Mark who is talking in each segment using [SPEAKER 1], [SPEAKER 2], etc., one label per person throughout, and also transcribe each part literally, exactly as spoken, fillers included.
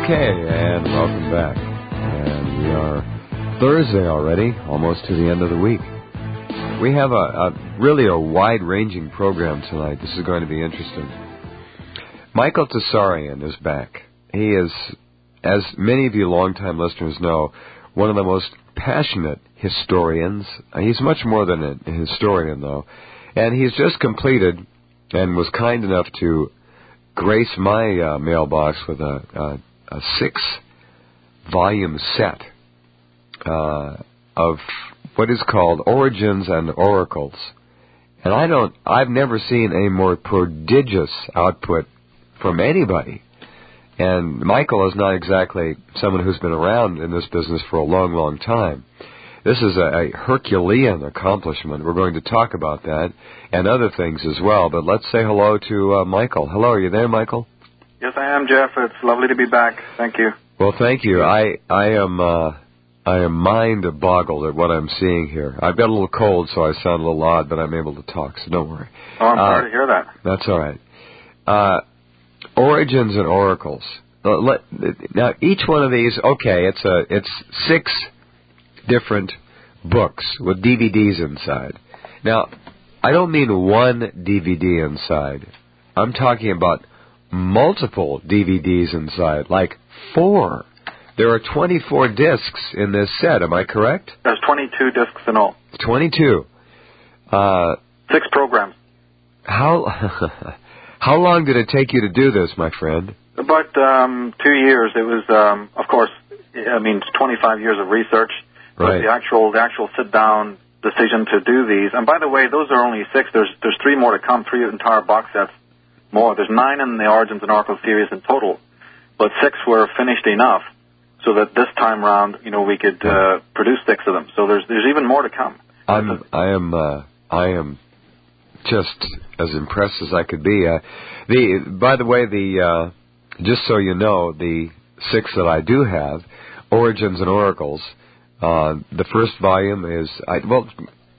[SPEAKER 1] Okay, and welcome back. And we are Thursday already, almost to the end of the week. We have a, a really a wide-ranging program tonight. This is going to be interesting. Michael Tsarian is back. He is, as many of you longtime listeners know, one of the most passionate historians. He's much more than a historian, though. And he's just completed and was kind enough to grace my uh, mailbox with a, a, a six-volume set uh, of what is called Origins and Oracles. And I don't, I've never seen a more prodigious output from anybody. And Michael is not exactly someone who's been around in this business for a long, long time. This is a, a Herculean accomplishment. We're going to talk about that and other things as well. But let's say hello to uh, Michael. Hello, are you there, Michael?
[SPEAKER 2] Yes, I am, Jeff. It's lovely to be back. Thank you.
[SPEAKER 1] Well, thank you. I I am uh, I am mind boggled at what I'm seeing here. I've got a little cold, so I sound a little odd, but I'm able to talk, so don't worry.
[SPEAKER 2] Oh, I'm sorry
[SPEAKER 1] uh,
[SPEAKER 2] to hear that.
[SPEAKER 1] That's all right. Uh, Origins and Oracles. Uh, let, now, each one of these, okay, it's a it's six different books with D V Ds inside. Now, I don't mean one D V D inside. I'm talking about multiple D V Ds inside, like four. There are twenty-four discs in this set, am I correct?
[SPEAKER 2] There's twenty-two discs in all.
[SPEAKER 1] twenty-two. Uh,
[SPEAKER 2] Six programs.
[SPEAKER 1] How how long did it take you to do this, my friend?
[SPEAKER 2] About um, two years. It was, um, of course, I mean, twenty-five years of research.
[SPEAKER 1] Right.
[SPEAKER 2] But the actual, the actual sit-down decision to do these. And by the way, those are only six. There's there's three more to come, three entire box sets more. There's nine in the Origins and Oracles series in total. But six were finished enough so that this time round, you know, we could uh, produce six of them. So there's there's even more to come.
[SPEAKER 1] I'm I am uh, I am just as impressed as I could be. Uh, the by the way, the uh, just so you know, the six that I do have, Origins and Oracles. Uh, the first volume is I, well,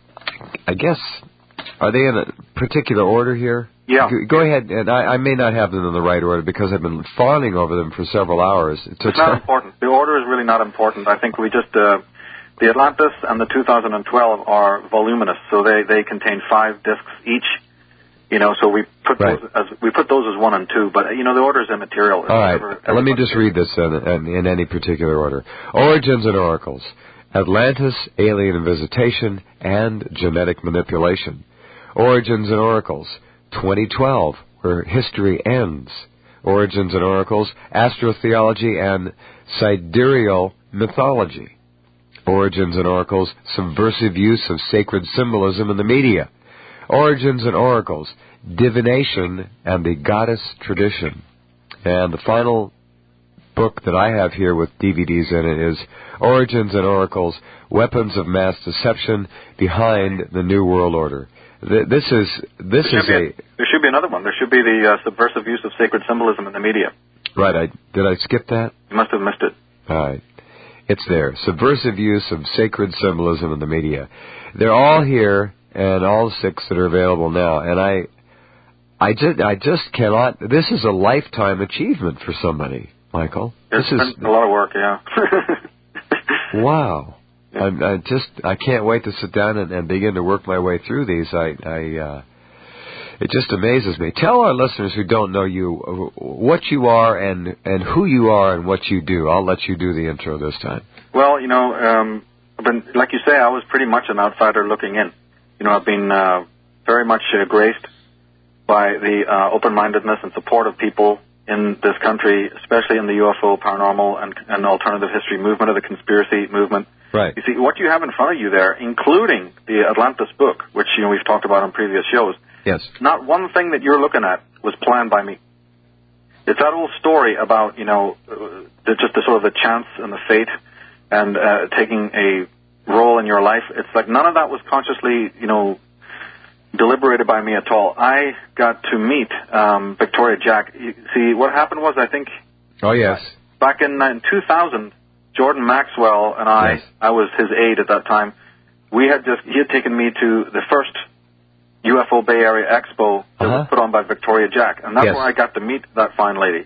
[SPEAKER 1] I guess are they in a particular order here?
[SPEAKER 2] Yeah.
[SPEAKER 1] Go, go ahead, and I, I may not have them in the right order because I've been fawning over them for several hours. It
[SPEAKER 2] it's not important. The order is really not important. I think we just uh, the Atlantis and the two thousand twelve are voluminous, so they, they contain five discs each. You know, so we put
[SPEAKER 1] right.
[SPEAKER 2] those as we put those as one and two, but you know the order is immaterial.
[SPEAKER 1] All right, ever, ever let me just read this in, in, in any particular order. Origins and Oracles, Atlantis, Alien Visitation, and Genetic Manipulation. Origins and Oracles, twenty twelve, Where History Ends. Origins and Oracles, Astrotheology and Sidereal Mythology. Origins and Oracles, Subversive Use of Sacred Symbolism in the Media. Origins and Oracles, Divination and the Goddess Tradition. And the final book that I have here with D V Ds in it is Origins and Oracles, Weapons of Mass Deception Behind the New World Order. This is this is a,
[SPEAKER 2] a... There should be another one. There should be the uh, Subversive Use of Sacred Symbolism in the Media.
[SPEAKER 1] Right. I, did I skip that?
[SPEAKER 2] You must have missed it.
[SPEAKER 1] All right. It's there. Subversive Use of Sacred Symbolism in the Media. They're all here, and all six that are available now. And I, I just, I just cannot. This is a lifetime achievement for somebody, Michael.
[SPEAKER 2] It's
[SPEAKER 1] this is
[SPEAKER 2] a lot of work, yeah.
[SPEAKER 1] Wow. Yeah. I'm, I just, I can't wait to sit down and, and begin to work my way through these. I, I, uh, it just amazes me. Tell our listeners who don't know you what you are and, and who you are and what you do. I'll let you do the intro this time.
[SPEAKER 2] Well, you know, um, I've been, like you say, I was pretty much an outsider looking in. You know, I've been uh, very much uh, graced by the uh, open-mindedness and support of people in this country, especially in the U F O, paranormal, and, and alternative history movement, or the conspiracy movement.
[SPEAKER 1] Right.
[SPEAKER 2] You see, what you have in front of you there, including the Atlantis book, which you know we've talked about on previous shows,
[SPEAKER 1] yes,
[SPEAKER 2] not one thing that you're looking at was planned by me. It's that old story about, you know, uh, the, just the sort of the chance and the fate and uh, taking a role in your life. It's like none of that was consciously, you know, deliberated by me at all. I got to meet um, Victoria Jack. You see, what happened was, I think...
[SPEAKER 1] Oh, yes.
[SPEAKER 2] Back in, in two thousand, Jordan Maxwell and I, yes. I was his aide at that time, we had just, he had taken me to the first U F O Bay Area Expo that uh-huh. was put on by Victoria Jack. And that's
[SPEAKER 1] yes.
[SPEAKER 2] where I got to meet that fine lady.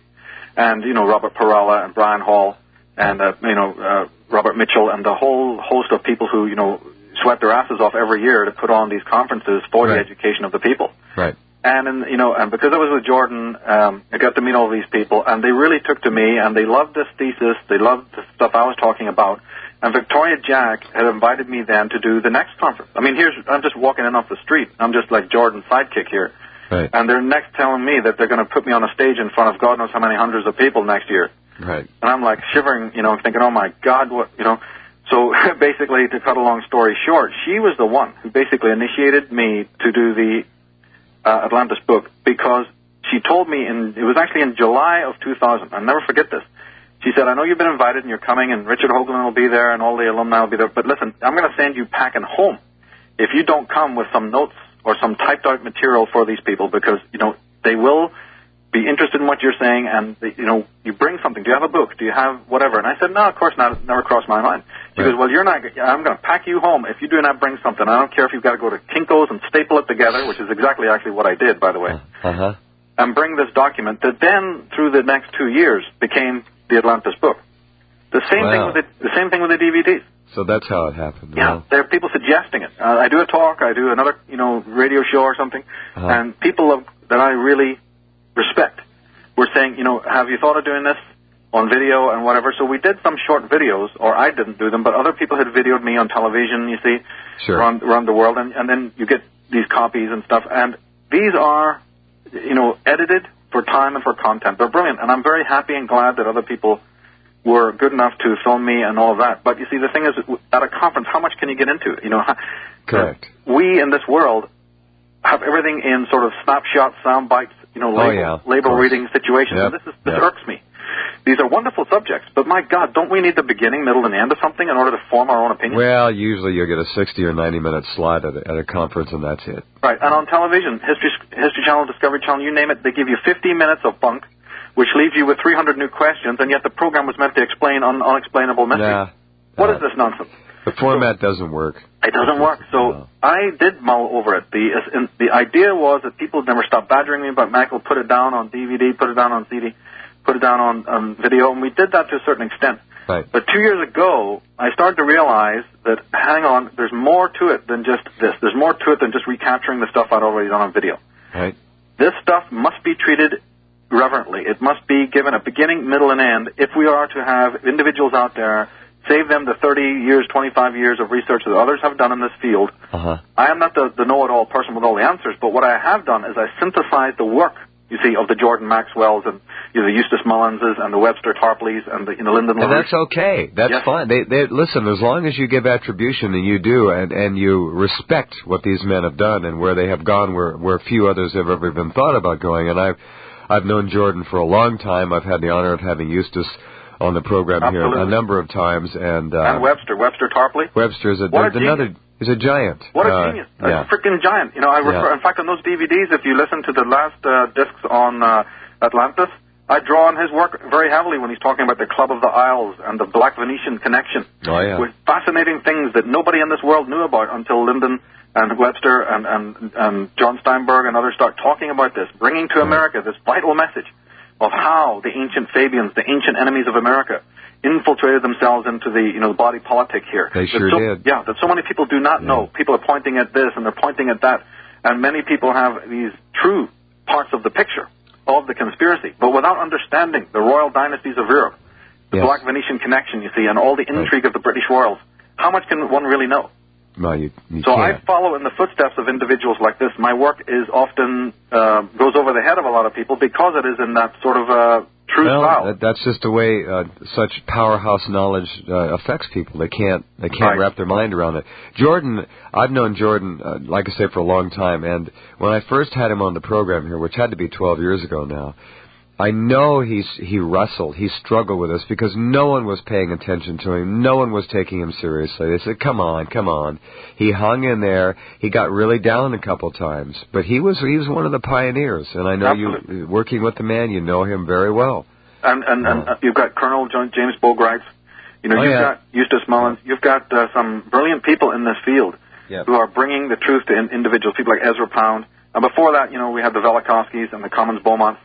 [SPEAKER 2] and, you know, Robert Perella and Brian Hall and, uh, you know, uh, Robert Mitchell and the whole host of people who, you know, sweat their asses off every year to put on these conferences for
[SPEAKER 1] right.
[SPEAKER 2] the education of the people.
[SPEAKER 1] Right.
[SPEAKER 2] And, in, you know, and because I was with Jordan, um, I got to meet all these people, and they really took to me, and they loved this thesis. They loved the stuff I was talking about. And Victoria Jack had invited me then to do the next conference. I mean, here's I'm just walking in off the street. I'm just like Jordan's sidekick here.
[SPEAKER 1] Right.
[SPEAKER 2] And they're next telling me that they're going to put me on a stage in front of God knows how many hundreds of people next year.
[SPEAKER 1] Right.
[SPEAKER 2] And I'm like shivering, you know, thinking, oh, my God, what, you know. So basically, to cut a long story short, she was the one who basically initiated me to do the uh, Atlantis book because she told me, in it was actually in July of two thousand. I'll never forget this. She said, I know you've been invited and you're coming and Richard Hoagland will be there and all the alumni will be there, but listen, I'm going to send you packing home if you don't come with some notes or some typed out material for these people because, you know, they will be interested in what you're saying and, they, you know, you bring something. Do you have a book? Do you have whatever? And I said, no, of course not. It never crossed my mind. She right. goes, well, you're not, I'm going to pack you home. If you do not bring something, I don't care if you've got to go to Kinko's and staple it together, which is exactly actually what I did, by the way,
[SPEAKER 1] uh-huh.
[SPEAKER 2] and bring this document that then, through the next two years, became the Atlantis book. The same
[SPEAKER 1] wow.
[SPEAKER 2] thing with the, the same thing with the D V Ds.
[SPEAKER 1] So that's how it happened.
[SPEAKER 2] Yeah,
[SPEAKER 1] wow.
[SPEAKER 2] there are people suggesting it. Uh, I do a talk, I do another, you know, radio show or something,
[SPEAKER 1] uh-huh.
[SPEAKER 2] and people of, that I really respect were saying, you know, have you thought of doing this on video and whatever? So we did some short videos, or I didn't do them, but other people had videoed me on television, you see,
[SPEAKER 1] sure.
[SPEAKER 2] around, around the world, and, and then you get these copies and stuff, and these are, you know, edited for time and for content. They're brilliant, and I'm very happy and glad that other people were good enough to film me and all of that. But you see, the thing is, at a conference, how much can you get into? You know,
[SPEAKER 1] correct.
[SPEAKER 2] Uh, we in this world have everything in sort of snapshot, sound bites, you know, label,
[SPEAKER 1] oh, yeah.
[SPEAKER 2] label reading situations.
[SPEAKER 1] Yep.
[SPEAKER 2] And this is this
[SPEAKER 1] yep.
[SPEAKER 2] irks me. These are wonderful subjects, but my God, don't we need the beginning, middle, and end of something in order to form our own opinion?
[SPEAKER 1] Well, usually you'll get a sixty or ninety minute slide at a, at a conference, and that's it.
[SPEAKER 2] Right, and on television, History History Channel, Discovery Channel, you name it, they give you fifteen minutes of bunk, which leaves you with three hundred new questions, and yet the program was meant to explain un- unexplainable mysteries.
[SPEAKER 1] Nah,
[SPEAKER 2] what
[SPEAKER 1] uh,
[SPEAKER 2] is this nonsense?
[SPEAKER 1] The format so, doesn't work.
[SPEAKER 2] It doesn't work. So no. I did mull over it. The uh, the idea was that people never stopped badgering me about Michael, put it down on D V D, put it down on C D, put it down on um, video, and we did that to a certain extent.
[SPEAKER 1] Right.
[SPEAKER 2] But two years ago, I started to realize that, hang on, there's more to it than just this. There's more to it than just recapturing the stuff I'd already done on video.
[SPEAKER 1] Right.
[SPEAKER 2] This stuff must be treated reverently. It must be given a beginning, middle, and end if we are to have individuals out there, save them the thirty years, twenty-five years of research that others have done in this field.
[SPEAKER 1] Uh-huh.
[SPEAKER 2] I am not the, the know-it-all person with all the answers, but what I have done is I synthesized the work, you see, of the Jordan Maxwells and you know, the Eustace Mullenses and the Webster Tarpleys and the you know, Lyndon LaRouche.
[SPEAKER 1] And that's okay. That's
[SPEAKER 2] yes.
[SPEAKER 1] fine. They, they listen, as long as you give attribution, and you do, and, and you respect what these men have done and where they have gone where, where few others have ever even thought about going. And I've, I've known Jordan for a long time. I've had the honor of having Eustace on the program
[SPEAKER 2] Absolutely.
[SPEAKER 1] here a number of times. And, uh,
[SPEAKER 2] and Webster, Webster Tarpley.
[SPEAKER 1] Webster is a,
[SPEAKER 2] what a
[SPEAKER 1] another... He's a giant.
[SPEAKER 2] What a
[SPEAKER 1] uh,
[SPEAKER 2] genius.
[SPEAKER 1] Yeah.
[SPEAKER 2] A freaking giant. You know, I refer,
[SPEAKER 1] yeah.
[SPEAKER 2] in fact, on those D V Ds, if you listen to the last uh, discs on uh, Atlantis, I draw on his work very heavily when he's talking about the Club of the Isles and the Black Venetian connection.
[SPEAKER 1] Oh, yeah.
[SPEAKER 2] With fascinating things that nobody in this world knew about until Lyndon and Webster and, and, and John Steinberg and others start talking about this, bringing to America this vital message of how the ancient Fabians, the ancient enemies of America, infiltrated themselves into the, you know, the body politic here.
[SPEAKER 1] They sure
[SPEAKER 2] so,
[SPEAKER 1] did.
[SPEAKER 2] Yeah, that so many people do not
[SPEAKER 1] yeah.
[SPEAKER 2] know. People are pointing at this and they're pointing at that, and many people have these true parts of the picture of the conspiracy, but without understanding the royal dynasties of Europe, the
[SPEAKER 1] yes.
[SPEAKER 2] Black Venetian connection, you see, and all the intrigue right. of the British royals. How much can one really know?
[SPEAKER 1] No, you, you
[SPEAKER 2] so
[SPEAKER 1] can't.
[SPEAKER 2] I follow in the footsteps of individuals like this. My work is often uh, goes over the head of a lot of people because it is in that sort of uh, true
[SPEAKER 1] well,
[SPEAKER 2] style.
[SPEAKER 1] That, that's just the way uh, such powerhouse knowledge uh, affects people. They can't they can't
[SPEAKER 2] right.
[SPEAKER 1] wrap their mind around it. Jordan, I've known Jordan, uh, like I say, for a long time, and when I first had him on the program here, which had to be twelve years ago now, I know he's he wrestled, he struggled with this because no one was paying attention to him. No one was taking him seriously. They said, come on, come on. He hung in there. He got really down a couple times. But he was he was one of the pioneers. And I know
[SPEAKER 2] Absolutely.
[SPEAKER 1] you, working with the man, you know him very well.
[SPEAKER 2] And, and, and uh, you've got Colonel John, James Bogrites. You know,
[SPEAKER 1] oh,
[SPEAKER 2] you've
[SPEAKER 1] yeah.
[SPEAKER 2] got Eustace Mullins. You've got uh, some brilliant people in this field
[SPEAKER 1] yep.
[SPEAKER 2] who are bringing the truth to in- individuals, people like Ezra Pound. And before that, you know, we had the Velikovskys and the Commons Beaumonts.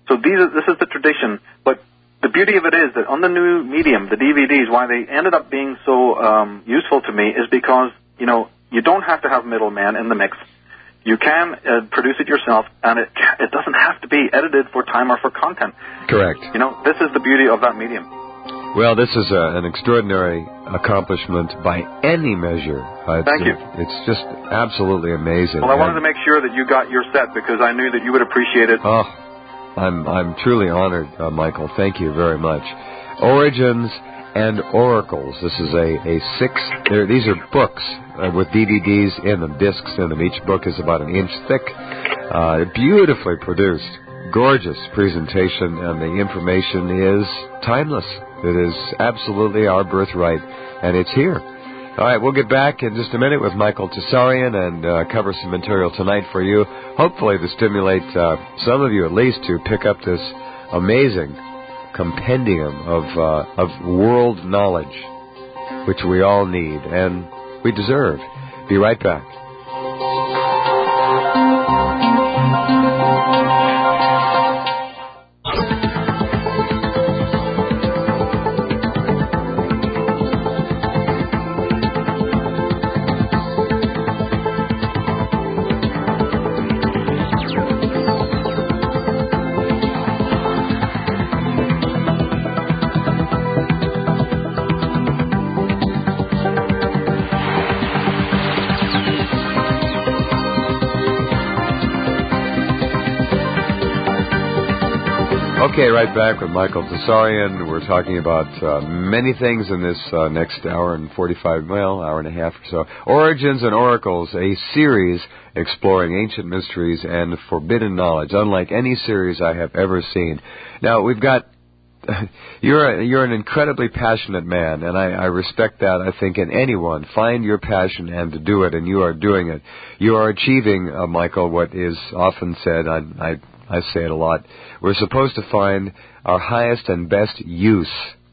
[SPEAKER 2] So these are, this is the tradition. But the beauty of it is that on the new medium, the D V Ds, why they ended up being so um, useful to me is because, you know, you don't have to have middlemen in the mix. You can uh, produce it yourself, and it it doesn't have to be edited for time or for content.
[SPEAKER 1] Correct.
[SPEAKER 2] You know, this is the beauty of that medium.
[SPEAKER 1] Well, this is a, an extraordinary accomplishment by any measure. Uh, it's,
[SPEAKER 2] Thank you.
[SPEAKER 1] It's just absolutely amazing.
[SPEAKER 2] Well, I wanted to make sure that you got your set because I knew that you would appreciate it.
[SPEAKER 1] Oh, I'm I'm truly honored, uh, Michael. Thank you very much. Origins and Oracles. This is a, a six, these are books uh, with D V Ds in them, discs in them. Each book is about an inch thick, uh, beautifully produced, gorgeous presentation, and the information is timeless. It is absolutely our birthright, and it's here. All right, we'll get back in just a minute with Michael Tsarion and uh, cover some material tonight for you, hopefully to stimulate uh, some of you at least to pick up this amazing compendium of uh, of world knowledge, which we all need and we deserve. Be right back. Okay, right back with Michael Tsarion. We're talking about uh, many things in this uh, next hour and forty-five, well, hour and a half or so. Origins and Oracles, a series exploring ancient mysteries and forbidden knowledge, unlike any series I have ever seen. Now, we've got, you're a, you're an incredibly passionate man, and I, I respect that, I think, in anyone. Find your passion and to do it, and you are doing it. You are achieving, uh, Michael, what is often said, I, I I say it a lot, we're supposed to find our highest and best use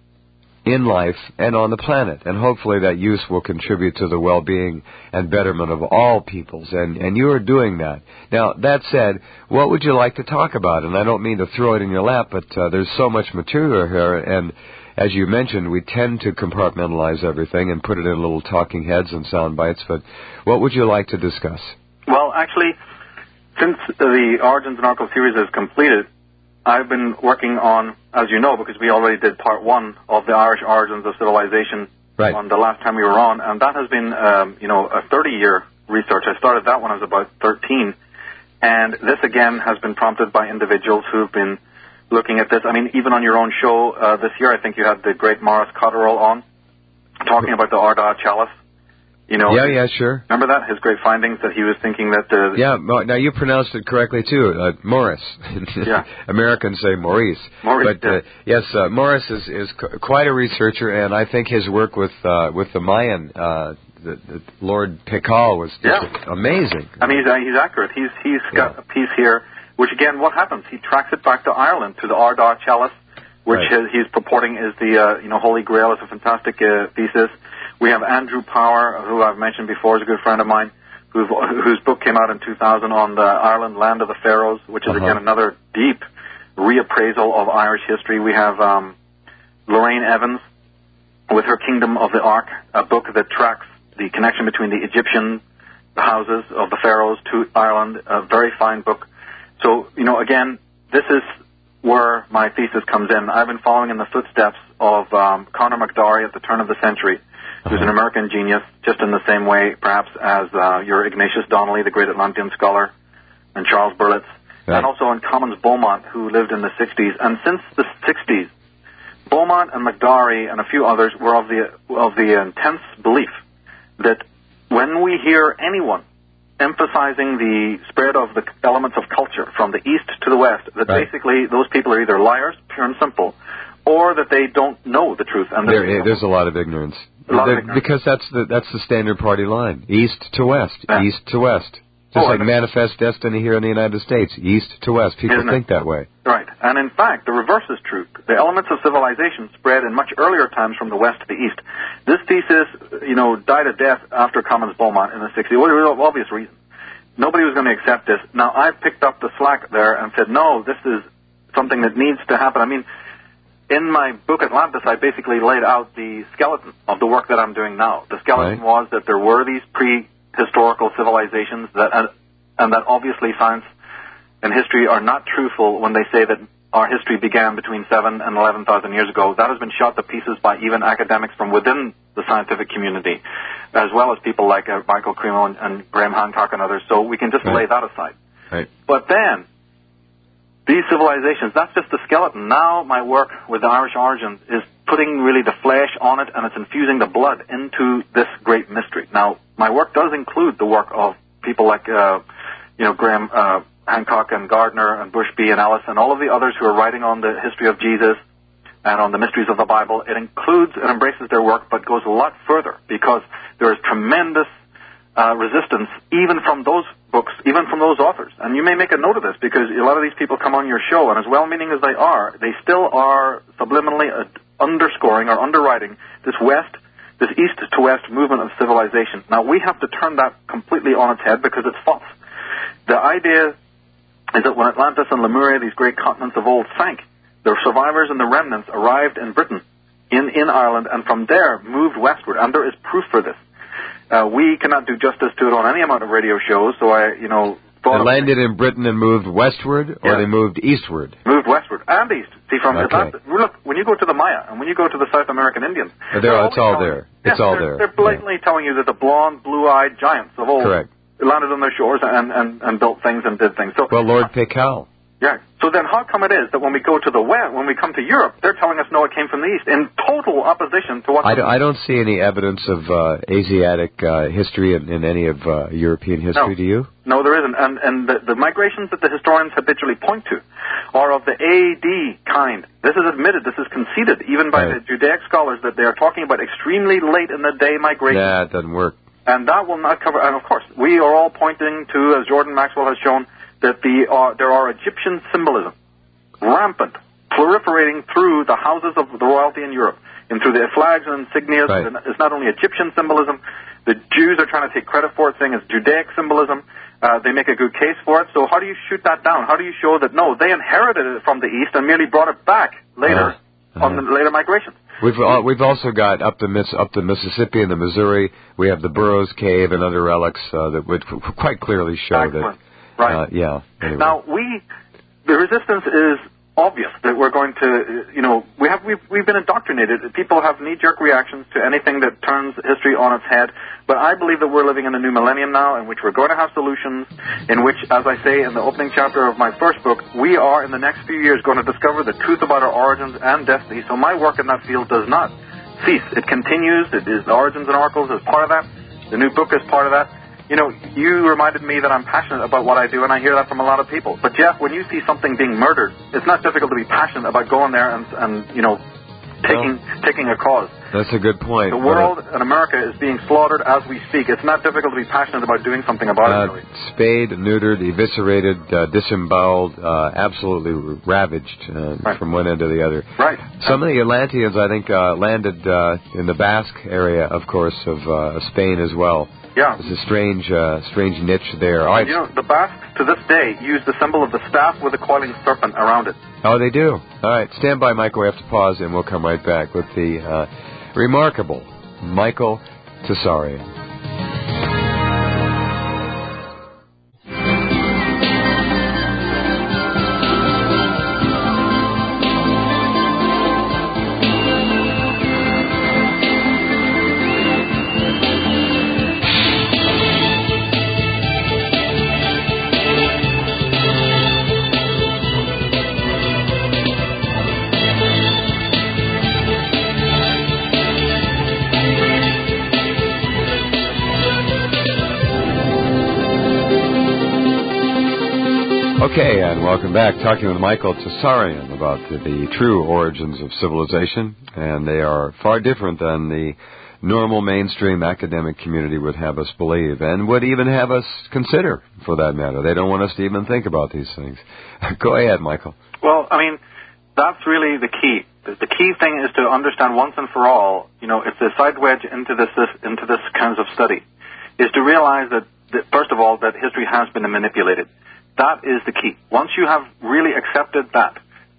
[SPEAKER 1] in life and on the planet. And hopefully that use will contribute to the well-being and betterment of all peoples. And, and you are doing that. Now, that said, what would you like to talk about? And I don't mean to throw it in your lap, but uh, there's so much material here. And as you mentioned, we tend to compartmentalize everything and put it in little talking heads and sound bites. But what would you like to discuss?
[SPEAKER 2] Well, actually, since the Origins and Oracles series is completed, I've been working on, as you know, because we already did part one of the Irish Origins of Civilization
[SPEAKER 1] right.
[SPEAKER 2] on the last time we were on, and that has been, um, you know, a thirty-year research. I started that when I was about thirteen, and this, again, has been prompted by individuals who've been looking at this. I mean, even on your own show uh, this year, I think you had the great Morris Cotterill on, talking about the Ardagh Chalice. You know,
[SPEAKER 1] yeah, yeah, sure.
[SPEAKER 2] Remember that? His great findings that he was thinking that... Uh,
[SPEAKER 1] yeah, now you pronounced it correctly, too. Uh, Morris.
[SPEAKER 2] Yeah.
[SPEAKER 1] Americans say Maurice.
[SPEAKER 2] Maurice,
[SPEAKER 1] But, uh, yes, uh, Morris is, is c- quite a researcher, and I think his work with uh, with the Mayan, uh, the, the Lord Pikal, was just
[SPEAKER 2] yeah.
[SPEAKER 1] amazing.
[SPEAKER 2] I mean, he's, uh, he's accurate. He's He's got yeah. a piece here, which, again, what happens? He tracks it back to Ireland, to the Ardagh Chalice, which
[SPEAKER 1] right.
[SPEAKER 2] his, he's purporting is the, uh, you know, Holy Grail. It's a fantastic uh, thesis. We have Andrew Power, who I've mentioned before, is a good friend of mine, who's, whose book came out in two thousand on the Ireland, Land of the Pharaohs, which is, uh-huh. again, another deep reappraisal of Irish history. We have um, Lorraine Evans with her Kingdom of the Ark, a book that tracks the connection between the Egyptian houses of the pharaohs to Ireland, a very fine book. So, you know, again, this is where my thesis comes in. I've been following in the footsteps of um, Conor McDowry at the turn of the century, who's an American genius, just in the same way, perhaps, as uh, your Ignatius Donnelly, the great Atlantean scholar, and Charles Berlitz, right. and also in Commons Beaumont, who lived in the sixties. And since the sixties, Beaumont and McDowry and a few others were of the of the intense belief that when we hear anyone emphasizing the spread of the elements of culture from the east to the west, that right. basically those people are either liars, pure and simple, or that they don't know the truth. And
[SPEAKER 1] there, there's a lot of ignorance. Because that's the that's the standard party line, east to west, yeah. east to west. Just oh, like Manifest Destiny here in the United States, east to west. People think that way.
[SPEAKER 2] Right. And in fact, the reverse is true. The elements of civilization spread in much earlier times from the west to the east. This thesis, you know, died a death after Commons Beaumont in the sixties. Well, there were obvious reasons. Nobody was going to accept this. Now, I've picked up the slack there and said, no, this is something that needs to happen. I mean, in my book Atlantis, I basically laid out the skeleton of the work that I'm doing now. The skeleton
[SPEAKER 1] Right.
[SPEAKER 2] was that there were these prehistorical civilizations that, and, and that obviously science and history are not truthful when they say that our history began between seven and eleven thousand years ago. That has been shot to pieces by even academics from within the scientific community, as well as people like uh, Michael Cremo and, and Graham Hancock and others. So we can just
[SPEAKER 1] Right.
[SPEAKER 2] lay that aside.
[SPEAKER 1] Right.
[SPEAKER 2] But then, these civilizations, that's just the skeleton. Now my work with the Irish origins is putting really the flesh on it, and it's infusing the blood into this great mystery. Now, my work does include the work of people like, uh, you know, Graham uh, Hancock and Gardner and Bushby and Ellis and all of the others who are writing on the history of Jesus and on the mysteries of the Bible. It includes and embraces their work, but goes a lot further because there is tremendous uh, resistance even from those books, even from those authors. And you may make a note of this because a lot of these people come on your show, and as well-meaning as they are, they still are subliminally uh, underscoring or underwriting this West, this East-to-West movement of civilization. Now, we have to turn that completely on its head because it's false. The idea is that when Atlantis and Lemuria, these great continents of old, sank, the survivors and the remnants arrived in Britain, in, in Ireland, and from there moved westward. And there is proof for this. Uh, we cannot do justice to it on any amount of radio shows, so I, you know, thought...
[SPEAKER 1] They landed in Britain and moved westward, or
[SPEAKER 2] Yeah.
[SPEAKER 1] they moved eastward?
[SPEAKER 2] Moved westward and east. See, from
[SPEAKER 1] Okay.
[SPEAKER 2] Atlantis... Look, when you go to the Maya, and when you go to the South American Indians...
[SPEAKER 1] They're-
[SPEAKER 2] they're
[SPEAKER 1] it's
[SPEAKER 2] always
[SPEAKER 1] all
[SPEAKER 2] telling-
[SPEAKER 1] there.
[SPEAKER 2] Yeah,
[SPEAKER 1] It's all
[SPEAKER 2] they're,
[SPEAKER 1] there.
[SPEAKER 2] They're blatantly telling you that the blonde, blue-eyed giants of old...
[SPEAKER 1] Correct.
[SPEAKER 2] landed on their shores and, and, and built things and did things. So,
[SPEAKER 1] Well, Lord Pickel.
[SPEAKER 2] yeah. So then how come it is that when we go to the West, when we come to Europe, they're telling us, no, it came from the East, in total opposition to what...
[SPEAKER 1] I, do, I don't see any evidence of uh, Asiatic uh, history in, in any of uh, European history,
[SPEAKER 2] No.
[SPEAKER 1] do you?
[SPEAKER 2] No, there isn't. And, and the, the migrations that the historians habitually point to are of the A D kind. This is admitted, this is conceded, even by
[SPEAKER 1] Right.
[SPEAKER 2] the Judaic scholars, that they are talking about extremely late in the day migration.
[SPEAKER 1] Nah, it doesn't work.
[SPEAKER 2] And that will not cover, and of course, we are all pointing to, as Jordan Maxwell has shown, that the, uh, there are Egyptian symbolism, rampant, proliferating through the houses of the royalty in Europe, and through the flags and insignias.
[SPEAKER 1] Right.
[SPEAKER 2] It's not only Egyptian symbolism, the Jews are trying to take credit for it, saying it's Judaic symbolism. Uh, they make a good case for it. So how do you shoot that down? How do you show that, no, they inherited it from the East and merely brought it back later,
[SPEAKER 1] Uh-huh.
[SPEAKER 2] on the later migrations?
[SPEAKER 1] We've uh, we've also got up the Miss, up the Mississippi and the Missouri. We have the Burroughs Cave and other relics uh, that would f- quite clearly show
[SPEAKER 2] Excellent.
[SPEAKER 1] that.
[SPEAKER 2] Right.
[SPEAKER 1] Uh, yeah. Anyway.
[SPEAKER 2] Now, we, the resistance is obvious that we're going to, you know, we have, we've, we've been indoctrinated. People have knee-jerk reactions to anything that turns history on its head. But I believe that we're living in a new millennium now in which we're going to have solutions, in which, as I say in the opening chapter of my first book, we are in the next few years going to discover the truth about our origins and destiny. So my work in that field does not cease. It continues. It is the Origins and Oracles is part of that. The new book is part of that. You know, you reminded me that I'm passionate about what I do, and I hear that from a lot of people. But, Jeff, when you see something being murdered, it's not difficult to be passionate about going there and, and you know, taking
[SPEAKER 1] Well,
[SPEAKER 2] taking a cause.
[SPEAKER 1] that's a good point.
[SPEAKER 2] The
[SPEAKER 1] but,
[SPEAKER 2] world and America is being slaughtered as we speak. It's not difficult to be passionate about doing something about
[SPEAKER 1] Uh,
[SPEAKER 2] it, really.
[SPEAKER 1] spayed, neutered, eviscerated, uh, disemboweled, uh, absolutely ravaged uh,
[SPEAKER 2] Right.
[SPEAKER 1] from one end to the other.
[SPEAKER 2] Right.
[SPEAKER 1] Some of the Atlanteans, I think, uh, landed uh, in the Basque area, of course, of uh, Spain as well.
[SPEAKER 2] Yeah.
[SPEAKER 1] There's a strange, uh, strange niche there. All right.
[SPEAKER 2] You know, the Basques, to this day, use the symbol of the staff with a coiling serpent around it.
[SPEAKER 1] Oh, they do. All right. Stand by, Michael. We have to pause, and we'll come right back with the uh, remarkable Michael Tsarion. Okay, and welcome back. Talking with Michael Tsarion about the, the true origins of civilization, and they are far different than the normal mainstream academic community would have us believe, and would even have us consider, for that matter. They don't want us to even think about these things. Go ahead, Michael.
[SPEAKER 2] Well, I mean, that's really the key. The, the key thing is to understand once and for all, you know, it's a side wedge into this, this into this kinds of study, is to realize that, that, first of all, that history has been manipulated. That is the key. Once you have really accepted that,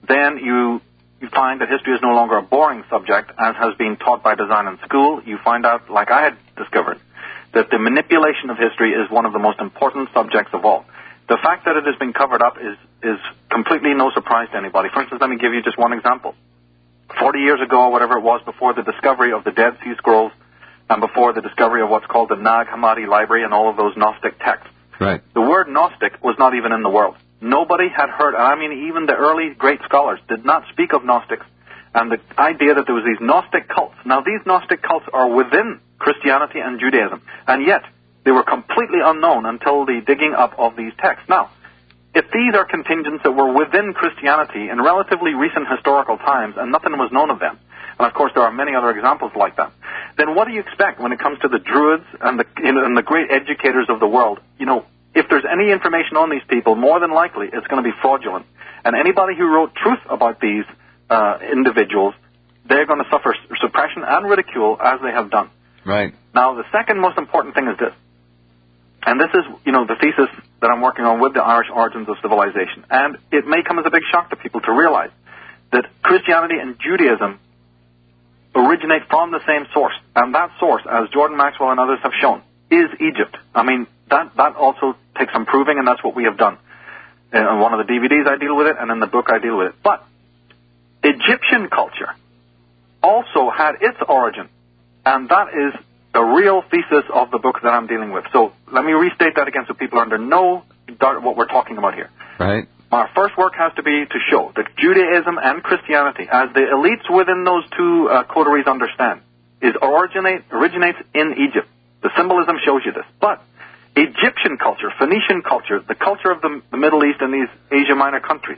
[SPEAKER 2] then you, you find that history is no longer a boring subject, as has been taught by design in school. You find out, like I had discovered, that the manipulation of history is one of the most important subjects of all. The fact that it has been covered up is, is completely no surprise to anybody. For instance, let me give you just one example. Forty years ago, or whatever it was, before the discovery of the Dead Sea Scrolls and before the discovery of what's called the Nag Hammadi Library and all of those Gnostic texts,
[SPEAKER 1] right.
[SPEAKER 2] the word Gnostic was not even in the world. Nobody had heard, and I mean even the early great scholars did not speak of Gnostics, and the idea that there was these Gnostic cults. Now, these Gnostic cults are within Christianity and Judaism, and yet they were completely unknown until the digging up of these texts. Now, if these are contingents that were within Christianity in relatively recent historical times and nothing was known of them, and of course there are many other examples like that, then what do you expect when it comes to the Druids and the, you know, and the great educators of the world? You know, if there's any information on these people, more than likely it's going to be fraudulent. And anybody who wrote truth about these uh, individuals, they're going to suffer suppression and ridicule as they have done.
[SPEAKER 1] Right.
[SPEAKER 2] Now, the second most important thing is this. And this is, you know, the thesis that I'm working on with the Irish origins of civilization. And it may come as a big shock to people to realize that Christianity and Judaism originate from the same source. And that source, as Jordan Maxwell and others have shown, is Egypt. I mean, that, that also takes some proving, and that's what we have done. In one of the D V Ds I deal with it, and in the book I deal with it. But Egyptian culture also had its origin, and that is the real thesis of the book that I'm dealing with. So let me restate that again so people are under no doubt what we're talking about here.
[SPEAKER 1] Right.
[SPEAKER 2] Our first work has to be to show that Judaism and Christianity, as the elites within those two uh, coteries understand, is originate, originates in Egypt. The symbolism shows you this. But Egyptian culture, Phoenician culture, the culture of the, the Middle East and these Asia Minor countries,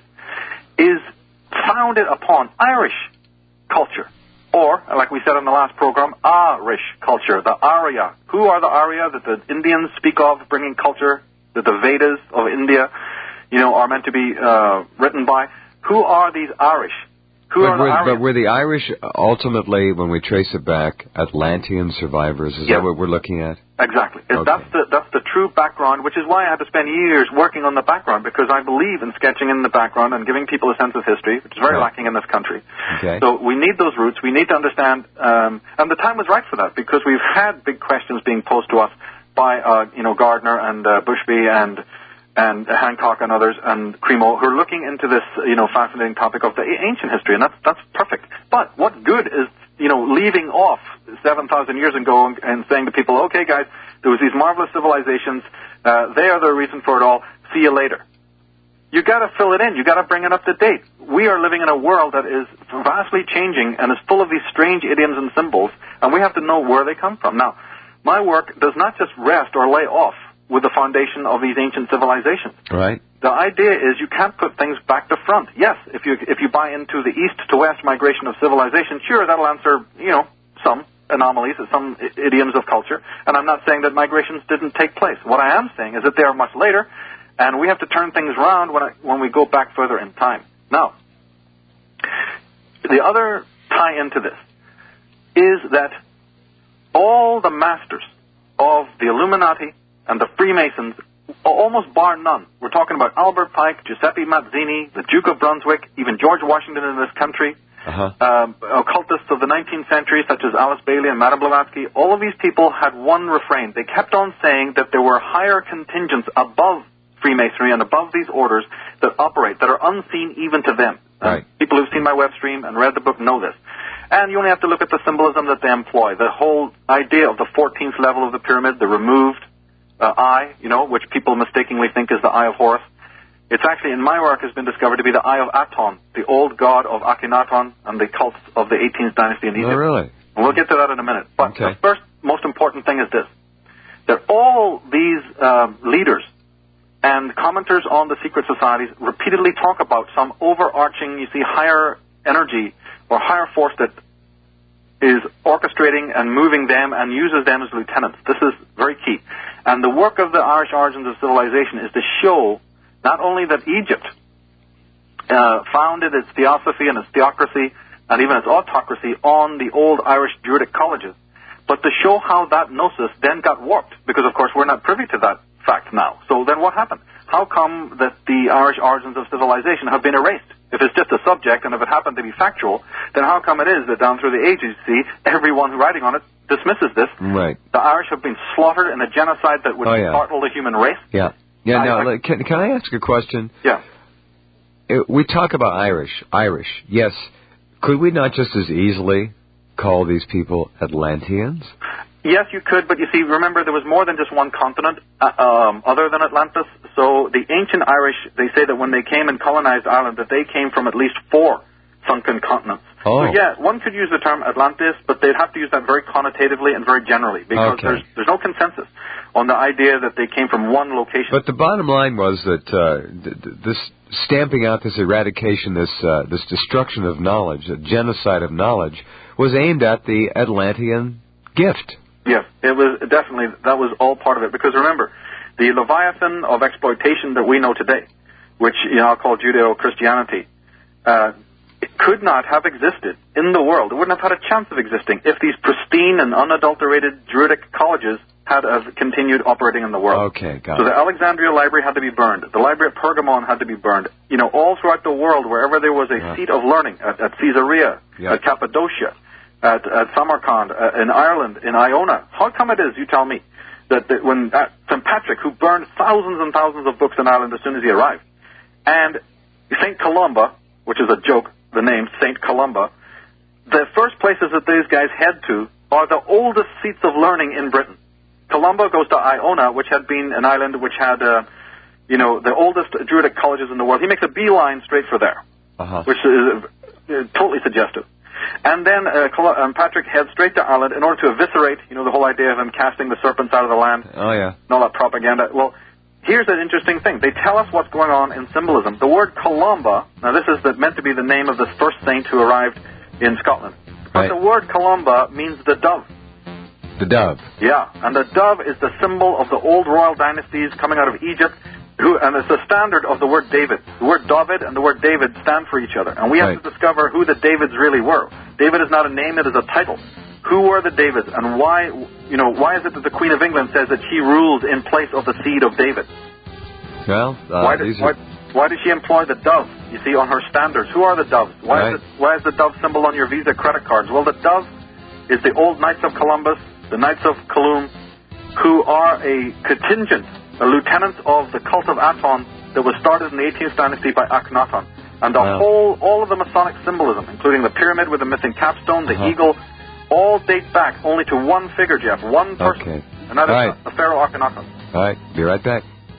[SPEAKER 2] is founded upon Irish culture. Or, like we said in the last program, Irish culture, the Arya. Who are the Arya that the Indians speak of bringing culture, that the Vedas of India, you know, are meant to be uh, written by? Who are these Irish? Who
[SPEAKER 1] but,
[SPEAKER 2] are the
[SPEAKER 1] were,
[SPEAKER 2] Irish?
[SPEAKER 1] but were the Irish ultimately, when we trace it back, Atlantean survivors? Is
[SPEAKER 2] yes.
[SPEAKER 1] that what we're looking at?
[SPEAKER 2] Exactly.
[SPEAKER 1] Okay.
[SPEAKER 2] That's the that's the true background, which is why I had to spend years working on the background, because I believe in sketching in the background and giving people a sense of history, which is very
[SPEAKER 1] right.
[SPEAKER 2] lacking in this country.
[SPEAKER 1] Okay.
[SPEAKER 2] So we need those roots. We need to understand, um, and the time was right for that, because we've had big questions being posed to us by, uh, you know, Gardner and uh, Bushby and and Hancock and others and Cremo, who are looking into this, you know, fascinating topic of the ancient history, and that's that's perfect. But what good is, you know, leaving off seven thousand years ago and, and saying to people, okay, guys, there was these marvelous civilizations, uh, they are the reason for it all, see you later. You got to fill it in. You got to bring it up to date. We are living in a world that is vastly changing and is full of these strange idioms and symbols, and we have to know where they come from. Now, my work does not just rest or lay off with the foundation of these ancient civilizations.
[SPEAKER 1] Right.
[SPEAKER 2] The idea is you can't put things back to front. Yes, if you if you buy into the east to west migration of civilization, sure, that'll answer, you know, some anomalies, some idioms of culture. And I'm not saying that migrations didn't take place. What I am saying is that they are much later, and we have to turn things around when I, when we go back further in time. Now, the other tie into this is that all the masters of the Illuminati and the Freemasons, almost bar none. We're talking about Albert Pike, Giuseppe Mazzini, the Duke of Brunswick, even George Washington in this country, uh-huh. um, occultists of the nineteenth century such as Alice Bailey and Madame Blavatsky. All of these people had one refrain. They kept on saying that there were higher contingents above Freemasonry and above these orders that operate, that are unseen even to them.
[SPEAKER 1] Right.
[SPEAKER 2] Uh, people who've seen my web stream and read the book know this. And you only have to look at the symbolism that they employ. The whole idea of the fourteenth level of the pyramid, the removed Uh, eye, you know, which people mistakenly think is the Eye of Horus. It's actually, in my work, has been discovered to be the Eye of Aton, the old god of Akhenaton and the cults of the eighteenth dynasty in Egypt.
[SPEAKER 1] Oh, really?
[SPEAKER 2] And we'll get to that in a minute. But
[SPEAKER 1] okay.
[SPEAKER 2] the first most important thing is this, that all these uh, leaders and commenters on the secret societies repeatedly talk about some overarching, you see, higher energy or higher force that is orchestrating and moving them and uses them as lieutenants. This is very key. And the work of the Irish origins of civilization is to show not only that Egypt uh, founded its theosophy and its theocracy and even its autocracy on the old Irish Druidic colleges, but to show how that gnosis then got warped, because, of course, we're not privy to that fact now. So then what happened? How come that the Irish origins of civilization have been erased? If it's just a subject, and if it happened to be factual, then how come it is that down through the ages, you see, everyone who's writing on it dismisses this?
[SPEAKER 1] Right.
[SPEAKER 2] The Irish have been slaughtered in a genocide that would
[SPEAKER 1] oh, yeah.
[SPEAKER 2] startle the human race.
[SPEAKER 1] Yeah. Yeah,
[SPEAKER 2] I,
[SPEAKER 1] now,
[SPEAKER 2] I,
[SPEAKER 1] can, can I ask a question?
[SPEAKER 2] Yeah.
[SPEAKER 1] We talk about Irish. Irish, yes. Could we not just as easily call these people Atlanteans?
[SPEAKER 2] Yes, you could, but you see, remember, there was more than just one continent uh, um, other than Atlantis. So the ancient Irish, they say that when they came and colonized Ireland, that they came from at least four sunken continents.
[SPEAKER 1] Oh.
[SPEAKER 2] So, yeah, one could use the term Atlantis, but they'd have to use that very connotatively and very generally, because
[SPEAKER 1] okay.
[SPEAKER 2] there's, there's no consensus on the idea that they came from one location.
[SPEAKER 1] But the bottom line was that uh, th- th- this stamping out, this eradication, this uh, this destruction of knowledge, the genocide of knowledge, was aimed at the Atlantean gift.
[SPEAKER 2] Yes, it was definitely, that was all part of it. Because remember, the Leviathan of exploitation that we know today, which, you know, I'll call Judeo-Christianity, uh, it could not have existed in the world. It wouldn't have had a chance of existing if these pristine and unadulterated Druidic colleges had uh, continued operating in the world.
[SPEAKER 1] Okay, got
[SPEAKER 2] so
[SPEAKER 1] it.
[SPEAKER 2] the Alexandria Library had to be burned. The library at Pergamon had to be burned. You know, all throughout the world, wherever there was a
[SPEAKER 1] yeah.
[SPEAKER 2] seat of learning, at, at Caesarea,
[SPEAKER 1] yeah.
[SPEAKER 2] at Cappadocia, at, at Samarkand, uh, in Ireland, in Iona. How come it is, you tell me, that, that when uh, Saint Patrick, who burned thousands and thousands of books in Ireland as soon as he arrived, and Saint Columba, which is a joke, the name Saint Columba, the first places that these guys head to are the oldest seats of learning in Britain. Columba goes to Iona, which had been an island which had, uh, you know, the oldest Druidic colleges in the world. He makes a beeline straight for there,
[SPEAKER 1] uh-huh.
[SPEAKER 2] which is uh, totally suggestive. And then uh, Col- um, Patrick heads straight to Ireland in order to eviscerate, you know, the whole idea of him casting the serpents out of the land.
[SPEAKER 1] Oh, yeah.
[SPEAKER 2] And all that propaganda. Well, here's an interesting thing. They tell us what's going on in symbolism. The word Columba, now this is the, meant to be the name of this first saint who arrived in Scotland. But
[SPEAKER 1] right.
[SPEAKER 2] the word Columba means the dove.
[SPEAKER 1] The dove.
[SPEAKER 2] Yeah, and the dove is the symbol of the old royal dynasties coming out of Egypt, who, and it's the standard of the word David. The word David and the word David stand for each other. And we have
[SPEAKER 1] right.
[SPEAKER 2] to discover who the Davids really were. David is not a name, it is a title. Who were the Davids, and why, you know, why is it that the Queen of England says that she rules in place of the seed of David?
[SPEAKER 1] Well, uh,
[SPEAKER 2] why, did,
[SPEAKER 1] these are...
[SPEAKER 2] why, why does she employ the dove, you see, on her standards? Who are the doves? Why,
[SPEAKER 1] right.
[SPEAKER 2] is, it, why is the dove symbol on your Visa credit cards? Well, the dove is the old Knights of Columbus, the Knights of Cologne, who are a contingent, a lieutenant of the cult of Aton that was started in the eighteenth dynasty by Akhenaton. And the
[SPEAKER 1] wow.
[SPEAKER 2] whole, all of the Masonic symbolism, including the pyramid with the missing capstone, the
[SPEAKER 1] uh-huh.
[SPEAKER 2] eagle, all date back only to one figure, Jeff, one person,
[SPEAKER 1] okay.
[SPEAKER 2] and that is
[SPEAKER 1] right.
[SPEAKER 2] the Pharaoh Akhenaton.
[SPEAKER 1] All right, be right back.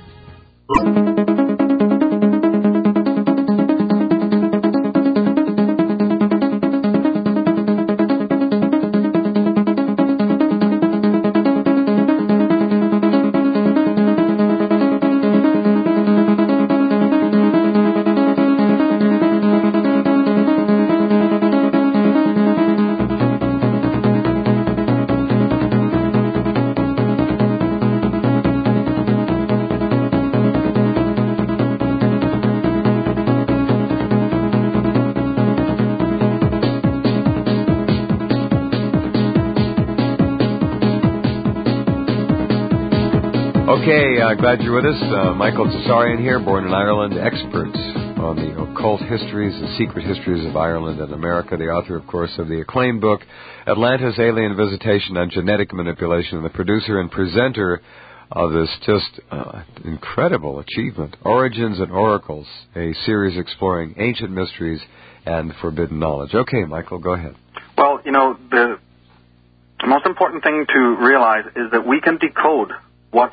[SPEAKER 1] Okay, uh, glad you're with us. Uh, Michael Tsarian here, born in Ireland, experts on the occult histories and secret histories of Ireland and America, the author, of course, of the acclaimed book, Atlantis, Alien Visitation and Genetic Manipulation, and the producer and presenter of this just uh, incredible achievement, Origins and Oracles, a series exploring ancient mysteries and forbidden knowledge. Okay, Michael, go ahead.
[SPEAKER 2] Well, you know, the most important thing to realize is that we can decode what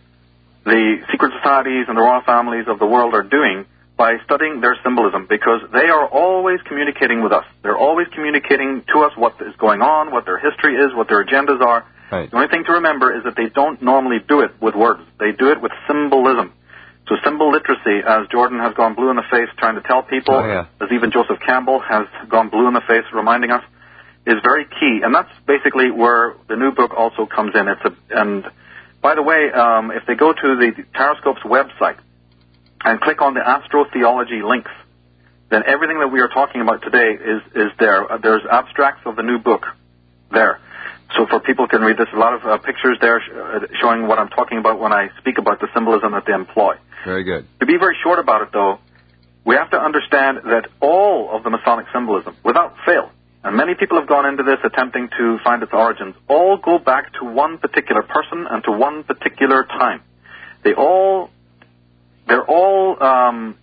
[SPEAKER 2] the secret societies and the royal families of the world are doing by studying their symbolism, because they are always communicating with us. They're always communicating to us what is going on, what their history is, what their agendas are.
[SPEAKER 1] Right.
[SPEAKER 2] The only thing to remember is that they don't normally do it with words. They do it with symbolism. So symbol literacy, as Jordan has gone blue in the face trying to tell people,
[SPEAKER 1] oh, yeah.
[SPEAKER 2] as even Joseph Campbell has gone blue in the face reminding us, is very key. And that's basically where the new book also comes in. It's a, and by the way, um, if they go to the Taroscope's website and click on the astrotheology links, then everything that we are talking about today is, is there. Uh, there's abstracts of the new book there. So for people who can read this, a lot of uh, pictures there sh- uh, showing what I'm talking about when I speak about the symbolism that they employ.
[SPEAKER 1] Very good.
[SPEAKER 2] To be very short about it, though, we have to understand that all of the Masonic symbolism, without fail, and many people have gone into this attempting to find its origins, all go back to one particular person and to one particular time. They all, they're all um,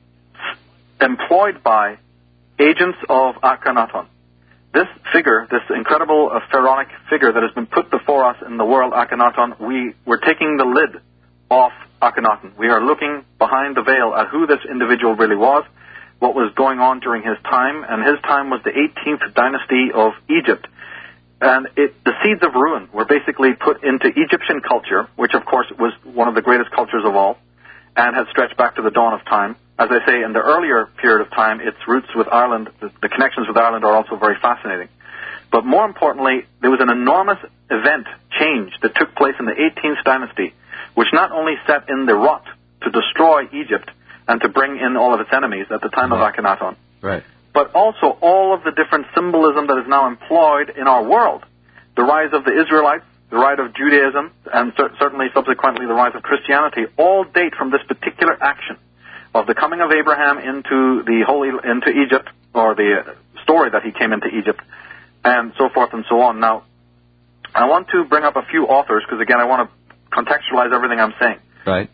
[SPEAKER 2] employed by agents of Akhenaton. This figure, this incredible uh, pharaonic figure that has been put before us in the world, Akhenaton, we, we're taking the lid off Akhenaton. We are looking behind the veil at who this individual really was, what was going on during his time, and his time was the eighteenth dynasty of Egypt. And it, the seeds of ruin were basically put into Egyptian culture, which of course was one of the greatest cultures of all, and had stretched back to the dawn of time. As I say, in the earlier period of time, its roots with Ireland, the, the connections with Ireland are also very fascinating. But more importantly, there was an enormous event, change, that took place in the eighteenth dynasty, which not only set in the rot to destroy Egypt and to bring in all of its enemies at the time right. of Akhenaton,
[SPEAKER 1] right.
[SPEAKER 2] but also all of the different symbolism that is now employed in our world. The rise of the Israelites, the rise of Judaism, and cer- certainly subsequently the rise of Christianity, all date from this particular action of the coming of Abraham into the holy, into Egypt, or the story that he came into Egypt, and so forth and so on. Now, I want to bring up a few authors, because again, I want to contextualize everything I'm saying.
[SPEAKER 1] Right.